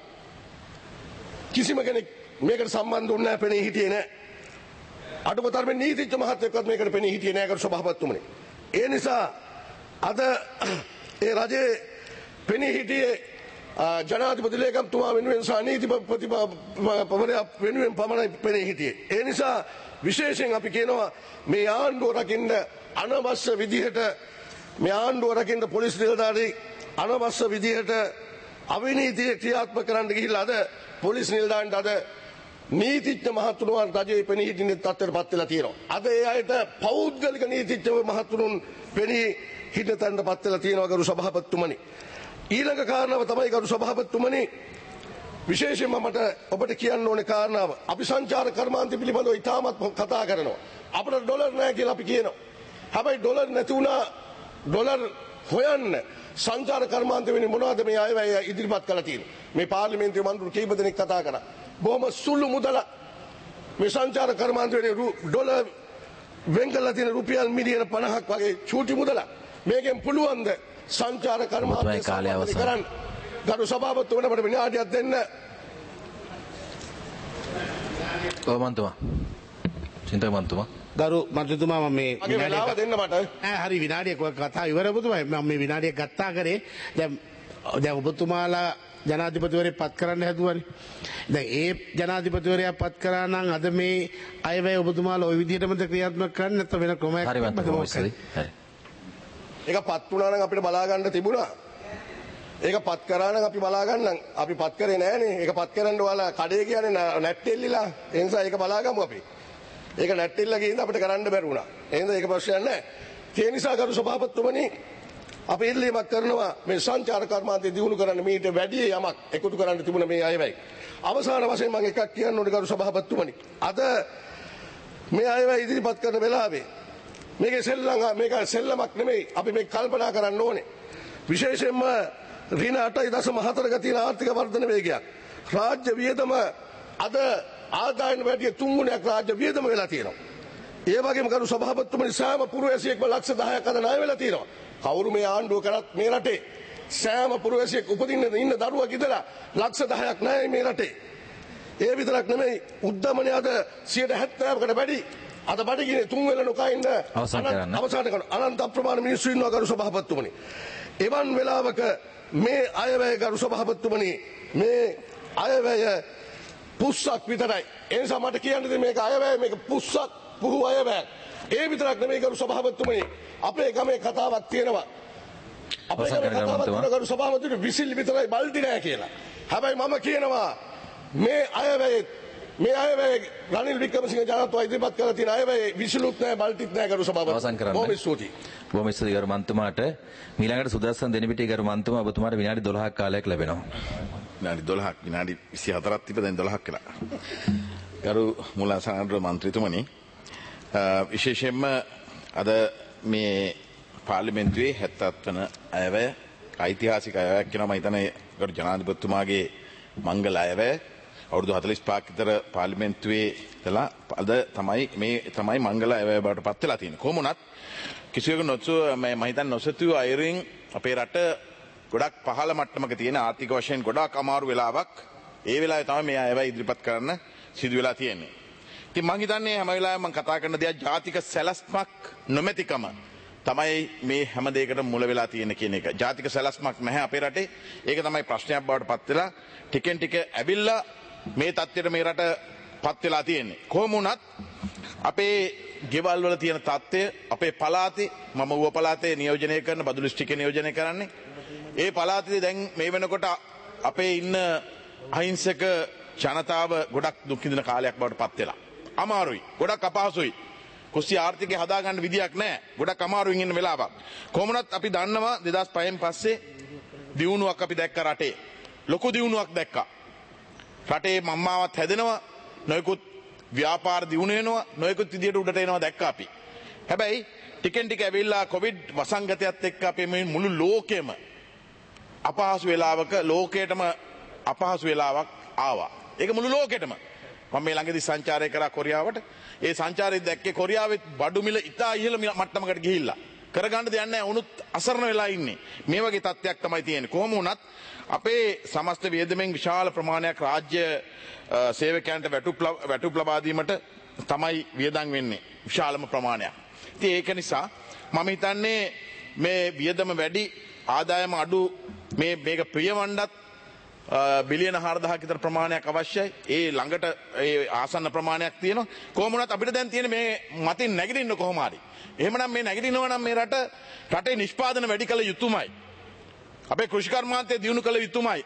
කිසිම කෙනෙක් මේකට සම්බන්ධ වුණ නැහැ පෙනී හිටියේ නැහැ. අඩුම තරමේ නීතිඥ මහත්මයෙක්වත් මේකට පෙනී හිටියේ නැහැ කරු සභාපතිතුමනි. ඒ නිසා අද ඒ රජයේ පෙනී හිටියේ ජනාධිපති ලේකම්තුමා වෙනුවෙන් සහ නීතිපතිවරයා වෙනුවෙන් පමණයි පෙනී හිටියේ. ඒ නිසා විශේෂයෙන් අපි කියනවා මේ ආණ්ඩුව රකින්න අනවශ්‍ය විදිහට මේ ආණ්ඩුව රකින්න පොලිස් නිලධාරී අනවශ්‍ය විදිහට අවිනීතිය ක්‍රියාත්මක කරන්න ගිහිල්ලා අද පොලිස් නිලධාරීන්ට අද නීතිඥ මහතුරුන් රජයේ පෙනී හිටින තත්ත්වයට පත් වෙලා තියෙනවා. අද ඒ අයට පෞද්ගලික නීතිඥ මහතුරුන් පෙනී හිටින තැනට පත් වෙලා තියෙනවා ගරු සභාපතිතුමනි. ඊළඟ කාරණාව තමයි ගරු සභාපතිතුමනි විශේෂයෙන්ම මට ඔබට කියන්න ඕනේ කාරණාව. අපි සංචාරක කර්මාන්තය පිළිබඳව ඉතාමත් කතා කරනවා. අපිට ඩොලර් නැහැ කියලා අපි කියනවා. හැබැයි ඩොලර් නැති වුණා ඩොලර් හොයන්න සංචාරක කර්මාන්තය වෙන්නේ මොනවද මේ අයවැය ඉදිරිපත් කළා තියෙන්නේ. මේ පාර්ලිමේන්තුවේ මන්ත්‍රී කීප දෙනෙක් කතා කරා. බොහොම සුළු මුදලක් මේ සංචාරක කර්මාන්තය වෙන්නේ ඩොලර් වෙන් කරලා තියෙන රුපියල් මිලියන 50ක් වගේ චූටි මුදලක්. මේකෙන් පුළුවන් ද සංචාරක කර්මාන්තය කරන්න. ගරු සභාපතිතුමනි අපිට විනාඩියක් දෙන්න. මන්තුමා චින්තක මන්තුමා ගරු මන්ත්‍රීතුමා මම මේ විනාඩියක් දෙන්න මට. හරි විනාඩියක් කතා ඉවර ඔබතුමා මම මේ විනාඩියක් ගත්තා කරේ දැන් ඔබතුමාලා ජනාධිපතිවරයෙක් පත් කරන්න හැදුවනේ. දැන් ඒ ජනාධිපතිවරයා පත් කරා නම් අද මේ අයවැය ඔබතුමාලා ওই විදිහටමද ක්‍රියාත්මක කරන්නේ නැත්නම් වෙන ක්‍රමයක් හරි හරි ඒක පත් වුණා නම් අපිට බලා ගන්න තිබුණා. ඒක පත් කරා නම් අපි බලා ගන්න අපි පත් කරේ නෑනේ. ඒක පත් කරන්න ඔයාලා කඩේ කියන්නේ නැට්ටෙල්ලිලා. ඒ නිසා ඒක බලාගමු අපි. ඒක නැට්ටෙල්ලා ගිහින් අපිට කරන්න බැරි වුණා. එහෙනම් ඒක ප්‍රශ්නයක් නෑ. ඒ නිසා ගරු සභාපතිතුමනි අපි ඉල්ලීමක් කරනවා මේ සංචාර කර්මාන්තය දියුණු කරන්න මීට වැඩි යමක් එකතු කරන්න තිබුණ මේ අයවැය. අවසාන වශයෙන් මම එකක් කියන්න ඕනේ ගරු සභාපතිතුමනි. අද මේ අයවැය ඉදිරිපත් කරන වෙලාවේ මේක සෙල්ලමක් නෙමෙයි. අපි මේක කල්පනා කරන්න ඕනේ. විශේෂයෙන්ම ඍණ 8.4ක තියෙන ආර්ථික වර්ධන වේගයක්. රාජ්‍ය වියදම අද ආදායන වැඩි 3 ගුණයක් රාජ්‍ය වියදම වෙලා තියෙනවා. ඒ වගේම කරු සභාපතිතුමනි සෑම පුරවැසියෙක්ම ලක්ෂ 10ක් අද ණය වෙලා තියෙනවා. කවුරු මේ ආණ්ඩුව කරත් මේ රටේ සෑම පුරවැසියෙක් උපදින්න ඉන්න දරුවෙක් ඉඳලා ලක්ෂ 10ක් ණයයි මේ රටේ. ඒ විතරක් නෙමෙයි උද්දමනය අද 70%කට වැඩි. අද බඩගිනේ 3 වෙල නොකා ඉන්න අවසන් කරන අනන්ත අප්‍රමාණ මිනිස්සු ඉන්නවා කරු සභාපතිතුමනි. එවන් වෙලාවක මේ අයවැය කරු සභාපතිතුමනි මේ අයවැය පුස්සක් විතරයි. ඒ නිසා මට කියන්න මේක අයවැය මේක පුස්සක් පුහු අයවැය. ඒ විතරක් නෙමෙයි කරු සභාපතිතුමනි අපේ ගමේ කතාවක් තියෙනවා. අපේ ගමේ කතාවක් තියෙනවා කරු සභාපතිතුමනි විසිල් විතරයි බල්ටි නෑ කියලා. හැබැයි මම කියනවා මේ අයවැය රනිල් වික්‍රමසිංහ ජනතාව ඉදිරිපත් කරලා තියෙන අයවැය විසිලුත් නෑ බල්ටිත් නෑ කරු සභාපතිතුමනි. බොහොම ස්තුතියි. බොහොම ස්තුතියි ගරු මන්තුමාට. මීළඟට සුදස්සන් දෙනපිටිය ගරු මන්තුමා ඔබතුමාට විනාඩි 12ක් කාලයක් ලැබෙනවා. විනාඩි 12ක් විනාඩි 24ක් තිබ්බ දැන් 12ක් වෙලා. ගරු මුලාසනාර මන්ත්‍රීතුමනි විශේෂයෙන්ම අද මේ පාර්ලිමේන්තුවේ 70ක් වන අයවැය ඓතිහාසික අයවැයක් කියනවා. මම හිතන්නේ ගරු ජනාධිපතිතුමාගේ මංගල අයවැය අවුරුදු 45ක් විතර පාර්ලිමේන්තුවේ ඉඳලා අද තමයි මංගල අයවැය බවට පත් වෙලා තියෙන්නේ. කොහොම වුණත් කිසිවෙකු මම හිතන්නේ නොසිතූ අයරින් අපේ රට ගොඩක් පහළ මට්ටමක තියෙන ආර්ථික වශයෙන් ගොඩක් අමාරු වෙලාවක් ඒ වෙලාවේ තමයි මේ අයවැය ඉදිරිපත් කරන්න සිදු වෙලා තියෙන්නේ. ඉතින් මම හිතන්නේ හැම වෙලාවෙම මම කතා කරන දේ ජාතික සැලැස්මක් නොමැතිකම තමයි මේ හැම දෙයකටම මුල වෙලා තියෙන කියන එක. ජාතික සැලැස්මක් නැහැ අපේ රටේ. ඒක තමයි ප්‍රශ්නයක් බවට පත් වෙලා ටිකෙන් ටික ඇවිල්ලා මේ තත්ත්වයට මේ රට පත් වෙලා තියෙන්නේ. කොහොම වුණත් අපේ ගෙවල් වල තියෙන තත්ත්වය අපේ පළාතේ මම ඌව පළාතේ නියෝජනය කරන බදුලු ස්ටිකේ නියෝජනය කරන්නේ. ඒ පළාතේ දැන් මේ වෙනකොට අපේ ඉන්න අහිංසක ජනතාව ගොඩක් දුක් විඳින කාලයක් බවට පත් වෙලා. අමාරුයි. ගොඩක් අපහසුයි. කුස්සිය ආර්ථිකය හදාගන්න විදියක් නැහැ. ගොඩක් අමාරුවෙන් ඉන්න වෙලාවක්. කොහොමනත් අපි දන්නවා 2005න් පස්සේ දියුණුවක් අපි දැක්ක රටේ. ලොකු දියුණුවක් දැක්කා. රටේ මම්මාවත් හැදෙනවා. නොයෙකුත් ව්‍යාපාර දියුණු වෙනවා. නොයෙකුත් විදියට උඩට එනවා දැක්කා අපි. හැබැයි ටිකෙන් ටික ඇවිල්ලා කොවිඩ් වසංගතයත් එක්ක අපේ මේ මුළු ලෝකෙම අපහසු වෙලාවක ලෝකයටම අපහසු වෙලාවක් ආවා. ඒක මුළු ලෝකෙටම. මම මේ ළඟදී සංචාරය කරා කොරියාවට. ඒ සංචාරයේ දැක්කේ කොරියාවේ බඩු මිල ඉතා ඉහළ මට්ටමකට ගිහිල්ලා. කරගන්න දෙයක් නැහැ. උනුත් අසරණ වෙලා ඉන්නේ. මේ වගේ තත්ත්වයක් තමයි තියෙන්නේ. කොහොම වුණත් අපේ සමස්ත වියදමෙන් විශාල ප්‍රමාණයක් රාජ්‍ය සේවකයන්ට වැටුප් ලබා දීමට තමයි වියදම් වෙන්නේ. විශාලම ප්‍රමාණයක්. ඉතින් ඒක නිසා මම හිතන්නේ මේ වියදම වැඩි ආදායම අඩු මේක ප්‍රියවණ්ඩත් බිලියන 4000ක විතර ප්‍රමාණයක් අවශ්‍යයි. ඒ ළඟට ඒ ආසන්න ප්‍රමාණයක් තියෙනවා. කොහොම වුණත් අපිට දැන් තියෙන මේ මතින් නැගිටින්න කොහොම හරි. එහෙමනම් මේ නැගිටිනවා නම් මේ රටේ නිෂ්පාදන වැඩි කළ යුතුමයි. අපේ කෘෂිකර්මාන්තය දියුණු කළ යුතුමයි.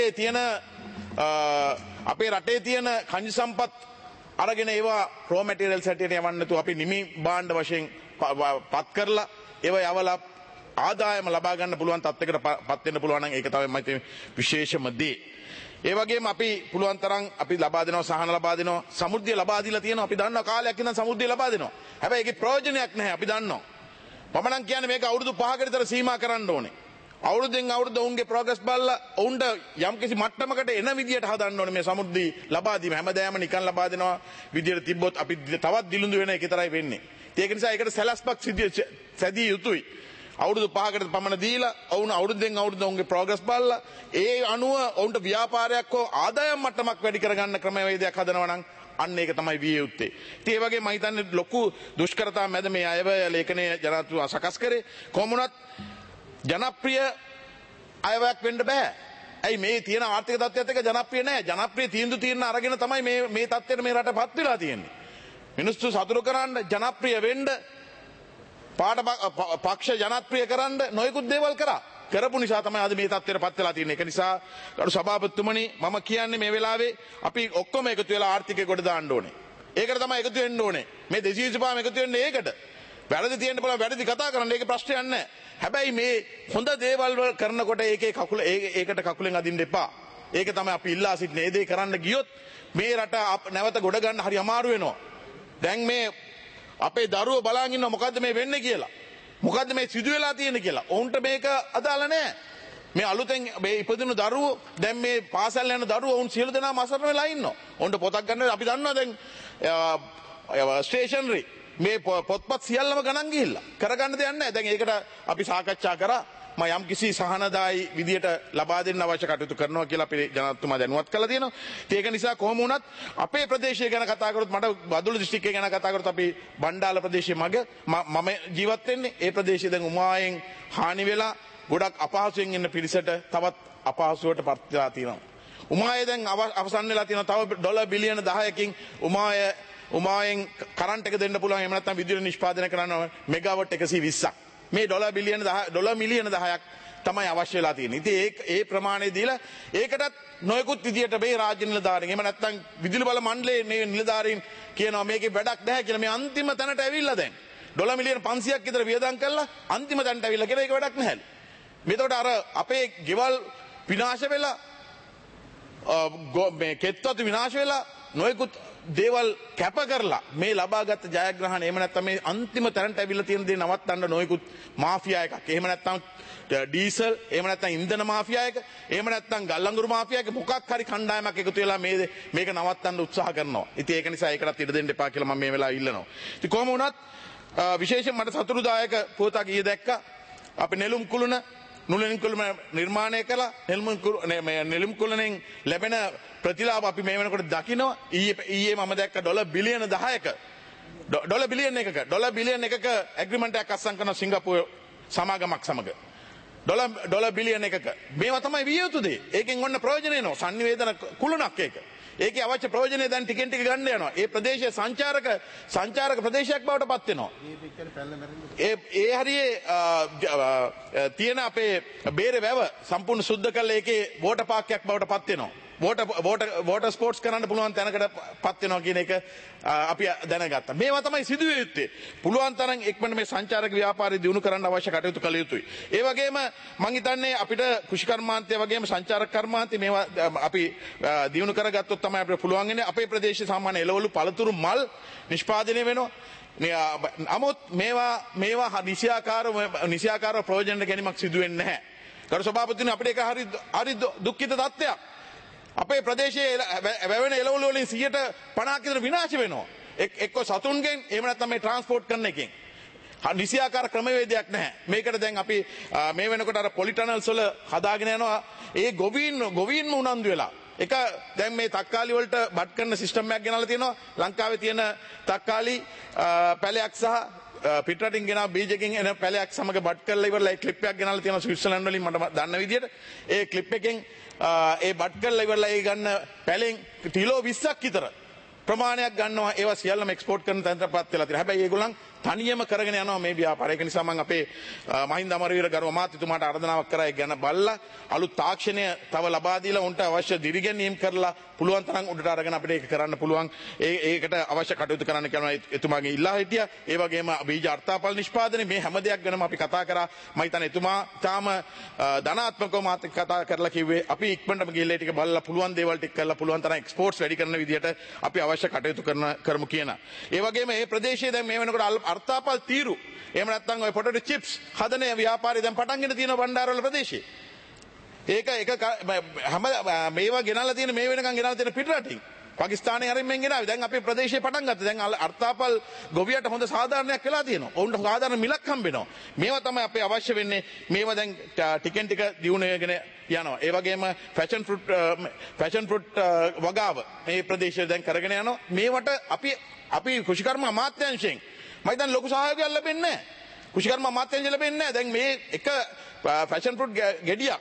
අපේ රටේ තියෙන khනිජ සම්පත් අරගෙන ඒවා රෝ මැටීරියල්ස් හැටියට යවන්න නැතුව අපි නිමි භාණ්ඩ වශයෙන් පත් කරලා ඒවා යවලා ආදායම ලබා ගන්න පුළුවන් තත්යකට පත් වෙන්න පුළුවන් නම් ඒක තමයි මම විශේෂම දේ. ඒ වගේම අපි පුළුවන් තරම් අපි ලබා දෙනවා සහන ලබා දෙනවා සමෘද්ධිය ලබා දීලා තියෙනවා. අපි දන්නවා කාලයක් ඉඳන් සමෘද්ධිය ලබා දෙනවා. හැබැයි ඒකේ ප්‍රයෝජනයක් නැහැ අපි දන්නවා. මම නම් කියන්නේ මේක අවුරුදු 5කට විතර සීමා කරන්න ඕනේ. අවුරුද්දෙන් අවුරුද්ද ඔවුන්ගේ ප්‍රෝග්‍රස් බලලා ඔවුන්ට යම්කිසි මට්ටමකට එන විදියට හදන්න ඕනේ මේ සමෘද්ධි ලබා දීම. හැමදාම නිකන් ලබා දෙනවා විදියට තිබ්බොත් අපි තවත් දිලුඳු වෙන එක විතරයි වෙන්නේ. ඒක නිසා ඒකට සැලැස්මක් සැදිය යුතුයි. අවුරුදු 5කට පමණ දීලා ඔවුන් අවුරුද්දෙන් අවුරුද්ද ඔවුන්ගේ ප්‍රෝග්‍රස් බලලා ඒ අනුව ඔවුන්ට ව්‍යාපාරයක් හෝ ආදායම් මට්ටමක් වැඩි කරගන්න ක්‍රමවේදයක් හදනවා නම් අන්න ඒක තමයි විය යුත්තේ. ඉතින් ඒ වගේ මම හිතන්නේ ලොකු දුෂ්කරතා මැද මේ අයවැය ලේඛනයේ ජනාධිපතිතුමා සකස් කරේ. කොහොම වුණත් ජනප්‍රිය අයවැයක් වෙන්න බෑ. ඇයි මේ තියෙන ආර්ථික තත්ත්වයත් එක්ක ජනප්‍රිය නෑ. ජනප්‍රිය තීන්දුව අරගෙන තමයි මේ තත්ත්වයට මේ රටපත් වෙලා තියෙන්නේ. මිනිස්සු සතුටු කරන්න ජනප්‍රිය වෙන්න පක්ෂ ජනප්‍රිය කරන්න නොයෙකුත් දේවල් කරා. කරපු නිසා තමයි අද මේ තත්ත්වයට පත් වෙලා තියෙන්නේ. ඒක නිසා ගරු සභාපතිතුමනි මම කියන්නේ මේ වෙලාවේ අපි ඔක්කොම එකතු වෙලා ආර්ථිකය ගොඩ දාන්න ඕනේ. ඒකට තමයි එකතු වෙන්න ඕනේ. මේ 225ම එකතු වෙන්නේ ඒකට. වැරදි තියෙන්න පුළුවන් වැරදි කතා කරන්න ඒක ප්‍රශ්නයක් නැහැ. හැබැයි මේ හොඳ දේවල් කරනකොට ඒකේ කකුල ඒකට කකුලෙන් අදින්න එපා. ඒක තමයි අපි ඉල්ලා සිටින්නේ. ඒ දේ කරන්න ගියොත් මේ රට නැවත ගොඩ ගන්න හරි අමාරු වෙනවා. දැන් මේ අපේ දරුවෝ බලන් ඉන්නවා මොකද්ද මේ වෙන්නේ කියලා. මොකද්ද මේ සිදු වෙලා තියෙන්නේ කියලා. ඔවුන්ට මේක අදාළ නැහැ. මේ අලුතෙන් මේ ඉපදුණු දරුවෝ දැන් මේ පාසල් යන දරුවෝ ඔවුන් සියලු දෙනාම අසරණ වෙලා ඉන්නවා. ඔවුන්ට පොතක් ගන්න අපි දන්නවා දැන් ස්ටේෂනරි මේ පොත්පත් සියල්ලම ගණන් ගිහිල්ලා කරගන්න දෙයක් නැහැ. දැන් ඒකට අපි සාකච්ඡා කරා මම යම් කිසි සහනදායි විදියට ලබා දෙන්න අවශ්‍ය කටයුතු කරනවා කියලා අපේ ජනාධිපතිතුමා දැනුවත් කළා තියෙනවා. ඒක නිසා කොහොම වුණත් අපේ ප්‍රදේශය ගැන කතා කරොත් මට බදුල්ල දිස්ත්‍රික්කය ගැන කතා කරොත් අපි බණ්ඩාල ප්‍රදේශයේ මම ජීවත් වෙන්නේ. ඒ ප්‍රදේශය දැන් උමායෙන් හානි වෙලා ගොඩක් අපහසුයෙන් ඉන්න පිරිසට තවත් අපහසුවට පත් වෙලා තියෙනවා. උමාය දැන් අවසන් වෙලා තියෙනවා. තව ඩොලර් බිලියන 10කින් උමායෙන් කරන්ට් එක දෙන්න පුළුවන්. එහෙම නැත්නම් විදුලි නිෂ්පාදනය කරන්න මෙගාවට් 120ක්. මේ ඩොලර් මිලියන 10ක් තමයි අවශ්‍ය වෙලා තියෙන්නේ. ඉතින් ඒ ප්‍රමාණය දීලා ඒකටත් නොයෙකුත් විදියට මේ රාජ්‍ය නිලධාරීන් එහෙම නැත්නම් විදුලි බල මණ්ඩලයේ නිලධාරීන් කියනවා මේකේ වැඩක් නැහැ කියලා. මේ අන්තිම තැනට ඇවිල්ලා දැන් ඩොලර් මිලියන 500ක් විතර වියදම් කළා අන්තිම තැනට ඇවිල්ලා කියලා ඒක වැඩක් නැහැ. මේතකොට අර අපේ ගෙවල් විනාශ වෙලා මේ කෙත්වතු විනාශ වෙලා නොයෙකුත් දේවල් කැප කරලා මේ ලබාගත් ජයග්‍රහණ එහෙම නැත්නම් මේ අන්තිම තැනට ඇවිල්ලා තියෙන දේ නවත්තන්න නොයෙකුත් මාෆියා එකක්. එහෙම නැත්නම් ඩීසල් එහෙම නැත්නම් ඉන්ධන මාෆියා එක එහෙම නැත්නම් ගල්අඟුරු මාෆියා එක මොකක් හරි කණ්ඩායමක් එකතු වෙලා මේක නවත්තන්න උත්සාහ කරනවා. ඉතින් ඒක නිසා ඒකටත් ඉඩ දෙන්න එපා කියලා මම මේ වෙලාවේ ඉල්ලනවා. ඉතින් කොහොම වුණත් විශේෂයෙන් මට සතුටුදායක පුවතක් ඊයේ දැක්කා. අපි නෙළුම් කුළුණ නිර්මාණය කළා. නෙළුම් කුළුණෙන් ලැබෙන ප්‍රතිලාභ අපි මේ වෙනකොට දකිනවා. ඊයේ මම දැක්ක ඩොලර් බිලියන 10ක ඩොලර් බිලියන එකක ඇග්‍රීමන්ට් එකක් අත්සන් කරන සිංගප්පූරු සමාගමක් සමග ඩොලර් බිලියන එකක මේවා තමයි විය යුතු දේ. ඒකෙන් ඔන්න ප්‍රයෝජන එනවා. සංනිවේදන කුළුණක් ඒක. ඒකේ අවශ්‍ය ප්‍රයෝජනේ දැන් ටිකෙන් ටික ගන්න යනවා. ඒ ප්‍රදේශයේ සංචාරක ප්‍රදේශයක් බවට පත් වෙනවා. ඒ හරියේ තියෙන අපේ බේරේ වැව සම්පූර්ණ සුද්ධ කරලා ඒකේ වෝටර් පාක් එකක් බවට පත් වෙනවා. වෝටර් ස්පෝර්ට්ස් කරන්න පුළුවන් තැනකට පත් වෙනවා කියන එක අපි දැනගත්තා. මේවා තමයි සිදුවිය යුත්තේ. පුළුවන් තරම් ඉක්මනට මේ සංචාරක ව්‍යාපාරය දියුණු කරන්න අවශ්‍ය කටයුතු කළ යුතුයි. ඒ වගේම මම හිතන්නේ අපිට කෘෂිකර්මාන්තය වගේම සංචාරක කර්මාන්තය මේවා අපි දියුණු කරගත්තොත් තමයි අපිට පුළුවන් වෙන්නේ. අපේ ප්‍රදේශයේ සාමාන්‍ය එළවලු පළතුරු මල් නිෂ්පාදනය වෙනවා. නමුත් මේවා නිසියාකාරව ප්‍රයෝජනට ගැනීමක් සිදු වෙන්නේ නැහැ. ගරු සභාපතිතුමනි අපිට ඒක හරි දුක්ඛිත තත්ත්වයක්. අපේ ප්‍රදේශයේ වැවෙන එළවලු වලින් 50% විතර විනාශ වෙනවා. එක්ක සතුන්ගෙන් එහෙම නැත්නම් මේ ට්‍රාන්ස්පෝර්ට් කරන එකෙන්. නිසියාකාර ක්‍රමවේදයක් නැහැ. මේකට දැන් අපි මේ වෙනකොට අර පොලිටනල්ස් වල හදාගෙන යනවා. ඒ ගොවීන්ම උනන්දු වෙලා. එක දැන් මේ තක්කාලි වලට බට් කරන සිස්ටම් එකක් ගෙනල්ලා තියෙනවා. ලංකාවේ තියෙන තක්කාලි පැලයක් සහ පිටරටින් ගෙන බීජකින් එන පැලයක් සමග බට් කරලා ඉවරලා ඒ ක්ලිප් එකක් ගෙනල්ලා තියෙනවා ස්විට්සර්ලන්ඩ් වලින් මට දන්න විදියට. ඒ ක්ලිප් එකෙන් ඒ බට් කරලා ඉවරලා ඒ ගන්න පැලෙන් කිලෝ 20ක් විතර ප්‍රමාණයක් ගන්නවා. ඒවා සියල්ලම එක්ස්පෝර්ට් කරන තැනටපත් වෙලා තියෙනවා. හැබැයි ඒගොල්ලන් තනියම කරගෙන යනවා මේ ව්‍යාපාරය. ඒක නිසා මම අපේ මහින්ද අමරවීර ගරු අමාත්‍යතුමාට ආරාධනාවක් කරා ඒ ගැන බලලා අලුත් තාක්ෂණය තව ලබා දීලා උන්ට අවශ්‍ය දිරිගැන්වීම් කරලා පුළුවන් තරම් උඩට අරගෙන අපිට ඒක කරන්න පුළුවන්. ඒකට අවශ්‍ය කටයුතු කරන්න කියලා එතුමාගේ ඉල්ලා හිටියා. ඒ වගේම බීජ අර්ථාපල් නිෂ්පාදනය මේ හැම දෙයක් ගැනම අපි කතා කරා. මම හිතන්නේ එතුමා තාම ධනාත්මකව මාත් කතා කරලා කිව්වේ අපි ඉක්මනටම ගිහලා ටික බලලා පුළුවන් දේවල් ටික කරලා පුළුවන් තරම් එක්ස්පෝර්ට්ස් වැඩි කරන විදිහට අපි අවශ්‍ය කටයුතු කරමු කියන. ඒ වගේම මේ ප්‍රදේශයේ දැන් මේ වෙනකොට අර්ථාපල් තීරු එහෙම නැත්නම් ඔය පොටේටෝ චිප්ස් හදන ව්‍යාපාරය දැන් පටන්ගෙන තියෙනවා බණ්ඩාරවල ප්‍රදේශයේ. ඒක හැම මේවා ගෙනල්ලා තියෙන මේ වෙනකන් ගෙනල්ලා තියෙන පිටරටින් පාකිස්තානයේ හරින් මෙන් ගෙනාවේ. දැන් අපේ ප්‍රදේශයේ පටන් ගත්තා. දැන් අර්ථාපල් ගොවියට හොඳ සාධාරණයක් වෙලා තියෙනවා. ඔවුන්ට සාධාරණ මිලක් හම්බෙනවා. මේවා තමයි අපේ අවශ්‍ය වෙන්නේ. මේවා දැන් ටිකෙන් ටික දියුණු වෙගෙන යනවා. ඒ වගේම ෆැෂන් ෆෘට් වගාව මේ ප්‍රදේශයේ දැන් කරගෙන යනවා. මේවට අපි කෘෂිකර්ම අමාත්‍යාංශයෙන් මම දැන් ලොකු සහයෝගයක් ලැබෙන්නේ නැහැ. කෘෂිකර්ම අමාත්‍යාංශය ලැබෙන්නේ නැහැ. දැන් මේ එක ෆැෂන් ෆෘට් ගෙඩියක්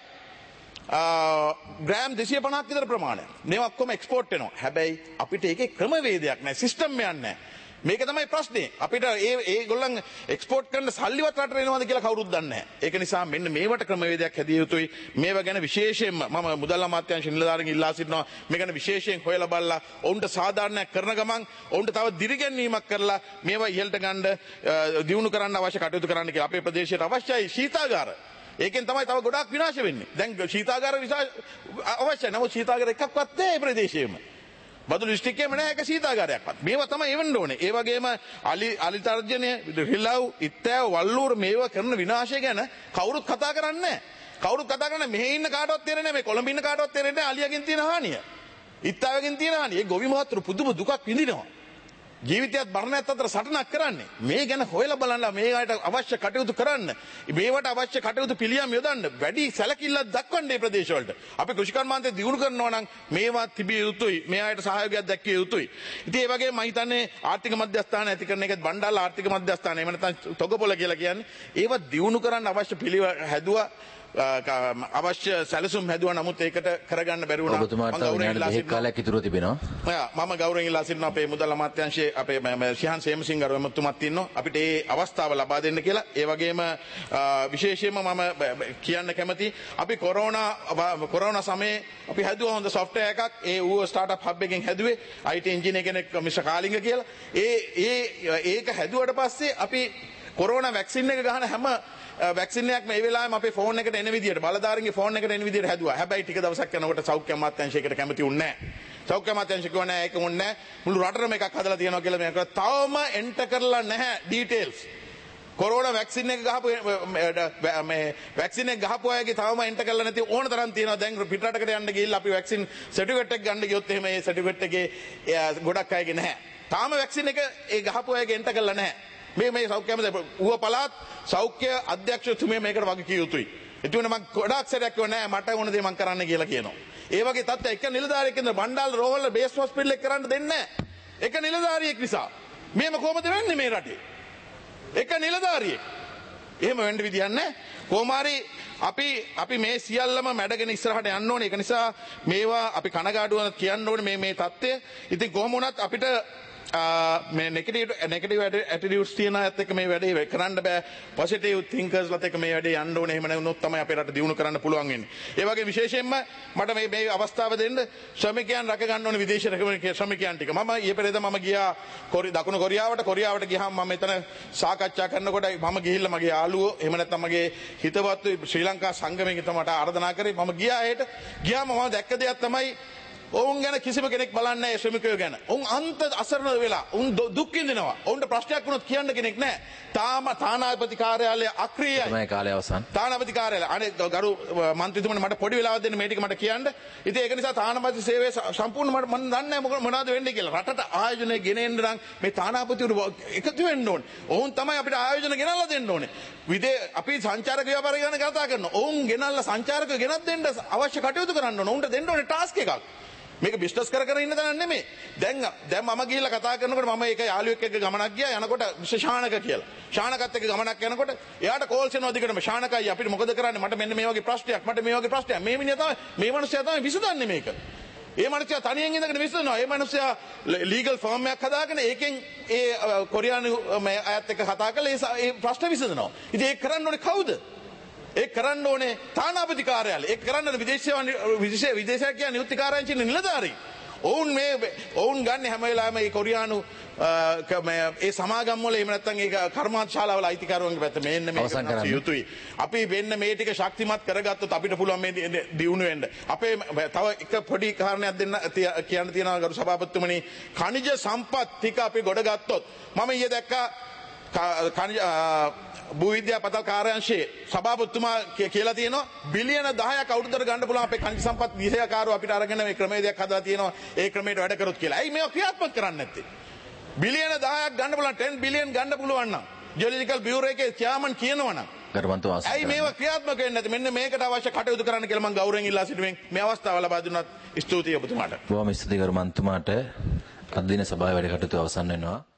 ග්‍රෑම් 250ක් විතර ප්‍රමාණයක්. මේවා ඔක්කොම එක්ස්පෝර්ට් වෙනවා. හැබැයි අපිට ඒකේ ක්‍රමවේදයක් නැහැ. සිස්ටම් එකක් නැහැ. මේක තමයි ප්‍රශ්නේ. අපිට ඒගොල්ලන් එක්ස්පෝර්ට් කරන සල්ලිවත් රටට එනවද කියලා කවුරුත් දන්නේ නැහැ. ඒක නිසා මෙන්න මේවට ක්‍රමවේදයක් හැදිය යුතුයි. මේව ගැන විශේෂයෙන්ම මම මුදල් අමාත්‍යාංශ නිලධාරීන් ඉල්ලා සිටිනවා මේ ගැන විශේෂයෙන් හොයලා බලලා ඔවුන්ට සාධාරණයක් කරන ගමන් ඔවුන්ට තව දිරිගැන්වීමක් කරලා මේවා ඉහළට ගන්න දියුණු කරන්න අවශ්‍ය කටයුතු කරන්න කියලා අපේ ප්‍රදේශයට අවශ්‍යයි ශීතාගාර. ඒකෙන් තමයි තව ගොඩාක් විනාශ වෙන්නේ. දැන් ශීතාගාර අවශ්‍යයි. නමුත් ශීතාගාර එකක්වත් නැහැ මේ ප්‍රදේශයේම. බදුළු දිස්ත්‍රික්කයේම නැහැ එක ශීතාගාරයක්වත්. මේවා තමයි එවන්න ඕනේ. ඒ වගේම අලි තර්ජනය, රිලව්, ඉත්තෑව, වල්ලූර මේවා කරන විනාශය ගැන කවුරුත් කතා කරන්නේ නැහැ. කවුරුත් කතා කරන්නේ මෙහි ඉන්න කාටවත් තේරෙන්නේ නැහැ. මේ කොළඹ ඉන්න කාටවත් තේරෙන්නේ නැහැ අලියගෙන් තියෙන හානිය. ඉත්තෑවගෙන් තියෙන හානිය. ඒ ගොවි මහතුරු පුදුම දුකක් විඳිනවා. ජීවිතයත් මරණයත් අතර සටනක් කරන්නේ. මේ ගැන හොයලා බලන්න මේකට අවශ්‍ය කටයුතු කරන්න. මේවට අවශ්‍ය කටයුතු පිළියම් යොදන්න වැඩි සැලකිල්ලක් දක්වන්න මේ ප්‍රදේශවලට. අපි කෘෂිකර්මාන්තය දියුණු කරනවා නම් මේවා තිබිය යුතුයි. මේ අයට සහයෝගයක් දැක්විය යුතුයි. ඉතින් ඒ වගේම මම හිතන්නේ ආර්ථික මධ්‍යස්ථාන ඇති කරන එකත් බණ්ඩාර ආර්ථික මධ්‍යස්ථාන එහෙම නැත්නම් තොගපොළ කියලා කියන්නේ. ඒවා දියුණු කරන්න අවශ්‍ය පිළිවෙල හැදුවා. අවශ්‍ය සැලසුම් හැදුවා නමුත් ඒකට කරගන්න බැරි වුණා. ඔබතුමාට විනාඩි දෙකක් කාලයක් ඉතුරු තිබෙනවා. මම ගෞරවයෙන් ඉල්ලා සිටිනවා අපේ මුදල් අමාත්‍යාංශයේ අපේ ශිහාන් සේමසිංහ ගරුමතුමත් ඉන්නවා. අපිට ඒ අවස්ථාව ලබා දෙන්න කියලා. ඒ වගේම විශේෂයෙන්ම මම කියන්න කැමති අපි කොරෝනා සමයේ අපි හැදුවා හොඳ software එකක්. ඒ ඌව startup hub එකෙන් හැදුවේ IT engineer කෙනෙක් මිස්ටර් කාලිංග කියලා. ඒක හැදුවට පස්සේ අපි කොරෝනා වැක්සින් එක ගහන හැම වැක්සින් එකක් මේ වෙලාවෙම අපේ ෆෝන් එකට එන විදියට බලධාරීන්ගේ ෆෝන් එකට එන විදියට හැදුවා. හැබැයි ටික දවසක් යනකොට සෞඛ්‍ය අමාත්‍යාංශයකට කැමති වුණේ නැහැ. සෞඛ්‍ය අමාත්‍යාංශය කිව්වා නෑ ඒක වුණේ නැහැ. මුළු රටටම එකක් හදලා තියෙනවා කියලා මේක තවම එන්ටර් කරලා නැහැ ඩීටේල්ස්. කොරෝනා වැක්සින් එක ගහපු මේ වැක්සින් එක ගහපු අයගේ තවම එන්ටර් කරලා නැති ඕන තරම් තියෙනවා. දැන් පිටරටකට යන්න ගිහිල්ලා අපි වැක්සින් සර්ටිෆිකේට් එක ගන්න ගියොත් එහෙම ඒ සර්ටිෆිකේට් එකේ ගොඩක් අයගේ නැහැ. තාම වැක්සින් එක ඒ ගහපු අයගේ එන්ටර් කරලා නැහැ. මේ සෞඛ්‍ය ඌව පළාත් සෞඛ්‍ය අධ්‍යක්ෂතුමිය මේකට වගකිය යුතුයි. ඒ මම ගොඩාක් සැරයක් කිව්වා නෑ මට ඕන දේ මම කරන්න කියලා කියනවා. ඒ වගේ තත්ත්වයක් එක නිලධාරියෙක් ඉඳලා බණ්ඩාර රෝහල බේස් හොස්පිටල් එක කරන්න දෙන්නේ නෑ. එක නිලධාරියෙක් නිසා. මේම කොහොමද වෙන්නේ මේ රටේ? එක නිලධාරියෙක්. එහෙම වෙන්න විදියක් නෑ. කොහොම හරි අපි මේ සියල්ලම මැඩගෙන ඉස්සරහට යන්න ඕනේ. ඒක නිසා මේවා අපි කනගාටුව කියන්න ඕනේ මේ තත්ත්වය. ඉතින් කොහොම වුණත් අපිට මේ නෙගටිව් ඇටිටියුඩ්ස් තියෙන අයත් එක්ක මේ වැඩේ කරන්න බෑ. පොසිටිව් තින්කර්ස්ලත් එක්ක මේ වැඩේ යන්න ඕනේ. එහෙම නැවුනොත් තමයි අපේ රට දියුණු කරන්න පුළුවන් වෙන්නේ. ඒ වගේ විශේෂයෙන්ම මට මේ අවස්ථාව දෙන්න ශ්‍රමිකයන් රැක ගන්න ඕනේ විදේශ ශ්‍රමිකයන් ටික. මම ඊයේ පෙරේද මම ගියා දකුණු කොරියාවට ගියාම මම එතන සාකච්ඡා කරනකොට මම ගිහිල්ලා මගේ යාළුවෝ එහෙම නැත්නම් මගේ හිතවත් ශ්‍රී ලංකා සංගමයේ තමයි ආරාධනා කරේ. මම ගියා ඒට ගියාම මම දැක්ක දෙයක් තමයි ඔවුන් ගැන කිසිම කෙනෙක් බලන්නේ නැහැ ශ්‍රමිකයෝ ගැන. ඔවුන් අන්ත අසරණ වෙලා ඔවුන් දුක් විඳිනවා. ඔවුන්ට ප්‍රශ්නයක් වුණොත් කියන්න කෙනෙක් නැහැ. තාම තානාපති කාර්යාලය අක්‍රියයි. තමයි කාලය අවසන්. තානාපති කාර්යාලය අනේ ගරු මන්ත්‍රීතුමනි මට පොඩි වෙලාවක් දෙන්න මේ ටික මට කියන්න. ඉතින් ඒක නිසා තානාපති සේවය සම්පූර්ණ මම දන්නේ නැහැ මොනවද වෙන්නේ කියලා. රටට ආයෝජනය ගෙනෙන්න නම් මේ තානාපතිවරු එකතු වෙන්න ඕනේ. ඔවුන් තමයි අපිට ආයෝජන ගෙනල්ලා දෙන්න ඕනේ. අපි සංචාරක ව්‍යාපාරය ගැන කතා කරනවා. ඔවුන් ගෙනල්ලා සංචාරකයෝ ගෙනත් දෙන්න අවශ්‍ය කටයුතු කරන්න ඕනේ. ඔවුන්ට දෙන්න ඕනේ ටාස්ක් එකක්. මේක බිස්නස් කර ඉන්න තැන නෙමෙයි. දැන් මම ගිහිල්ලා කතා කරනකොට මම ඒක යාළුවෙක් එක්ක ගමනක් ගියා. යනකොට ශානක කියලා. ශානකත් එක්ක ගමනක් යනකොට එයාට කෝල්ස් එනවා දිගටම ශානකයි අපිට මොකද කරන්නේ? මට මෙන්න මේ වගේ ප්‍රශ්නයක්. මේ මිනිහා තමයි මේ මිනිහයා තමයි විසඳන්නේ මේක. ඒ මිනිහයා තනියෙන් ඉඳගෙන විසඳනවා. ඒ මිනිහයා ලීගල් ෆර්ම් එකක් හදාගෙන ඒකෙන් ඒ කොරියානු අයත් එක්ක කතා කරලා ඒ ප්‍රශ්න විසඳනවා. ඉතින් ඒක කරන්න ඕනේ කවුද? ඒක කරන්න ඕනේ තානාපති කාර්යාලය. ඒක කරන්න විදේශ නියුක්ති කාර්යාලයේ නිලධාරීන්. ඔවුන් ගන්න හැම වෙලාවෙම මේ කොරියානු ඒ සමාගම් වල එහෙම නැත්නම් ඒ කර්මාන්තශාලාවල අයිතිකාරවන්ගේ පැත්ත මෙන්න මේක යුතුයි. අපි වෙන්න මේ ටික ශක්තිමත් කරගත්තොත් අපිට පුළුවන් මේ දියුණු වෙන්න. අපේ තව එක පොඩි කාරණයක් දෙන්න කියන්න තියෙනවා ගරු සභාපතිතුමනි. ඛනිජ සම්පත් ටික අපි ගොඩ ගත්තොත් මම ඊයේ දැක්කා භූවිද්‍යා පතල් කාර්යාංශයේ සභාපතිතුමා කියලා තියෙනවා බිලියන 10ක් අවුරුද්දකට ගන්න පුළුවන් අපේ ඛනිජ සම්පත් විෂයකාරෝ අපිට අරගෙන මේ ක්‍රමවේදයක් හදලා තියෙනවා ඒ ක්‍රමයට වැඩ කරොත් කියලා. ඇයි මේවා ක්‍රියාත්මක කරන්නේ නැත්තේ? බිලියන 10ක් ගන්න පුළුවන් 10 බිලියන් ගන්න පුළුවන් නම් ජියොලොජිකල් බියුරෝ එකේ චෙයාමන් කියනවා නම් ඇයි මේවා ක්‍රියාත්මක වෙන්නේ නැත්තේ? මෙන්න මේකට අවශ්‍ය කටයුතු කරන්න කියලා මම ගෞරවයෙන් ඉල්ලා සිටිනවා. මේ අවස්ථාව ලබා දුන්නත් ස්තුතියි ඔබතුමාට. බොහොම ස්තුතියි ගරු මන්තුමාට. අද දින සභාවේ වැඩ කටයුතු අවසන් වෙනවා.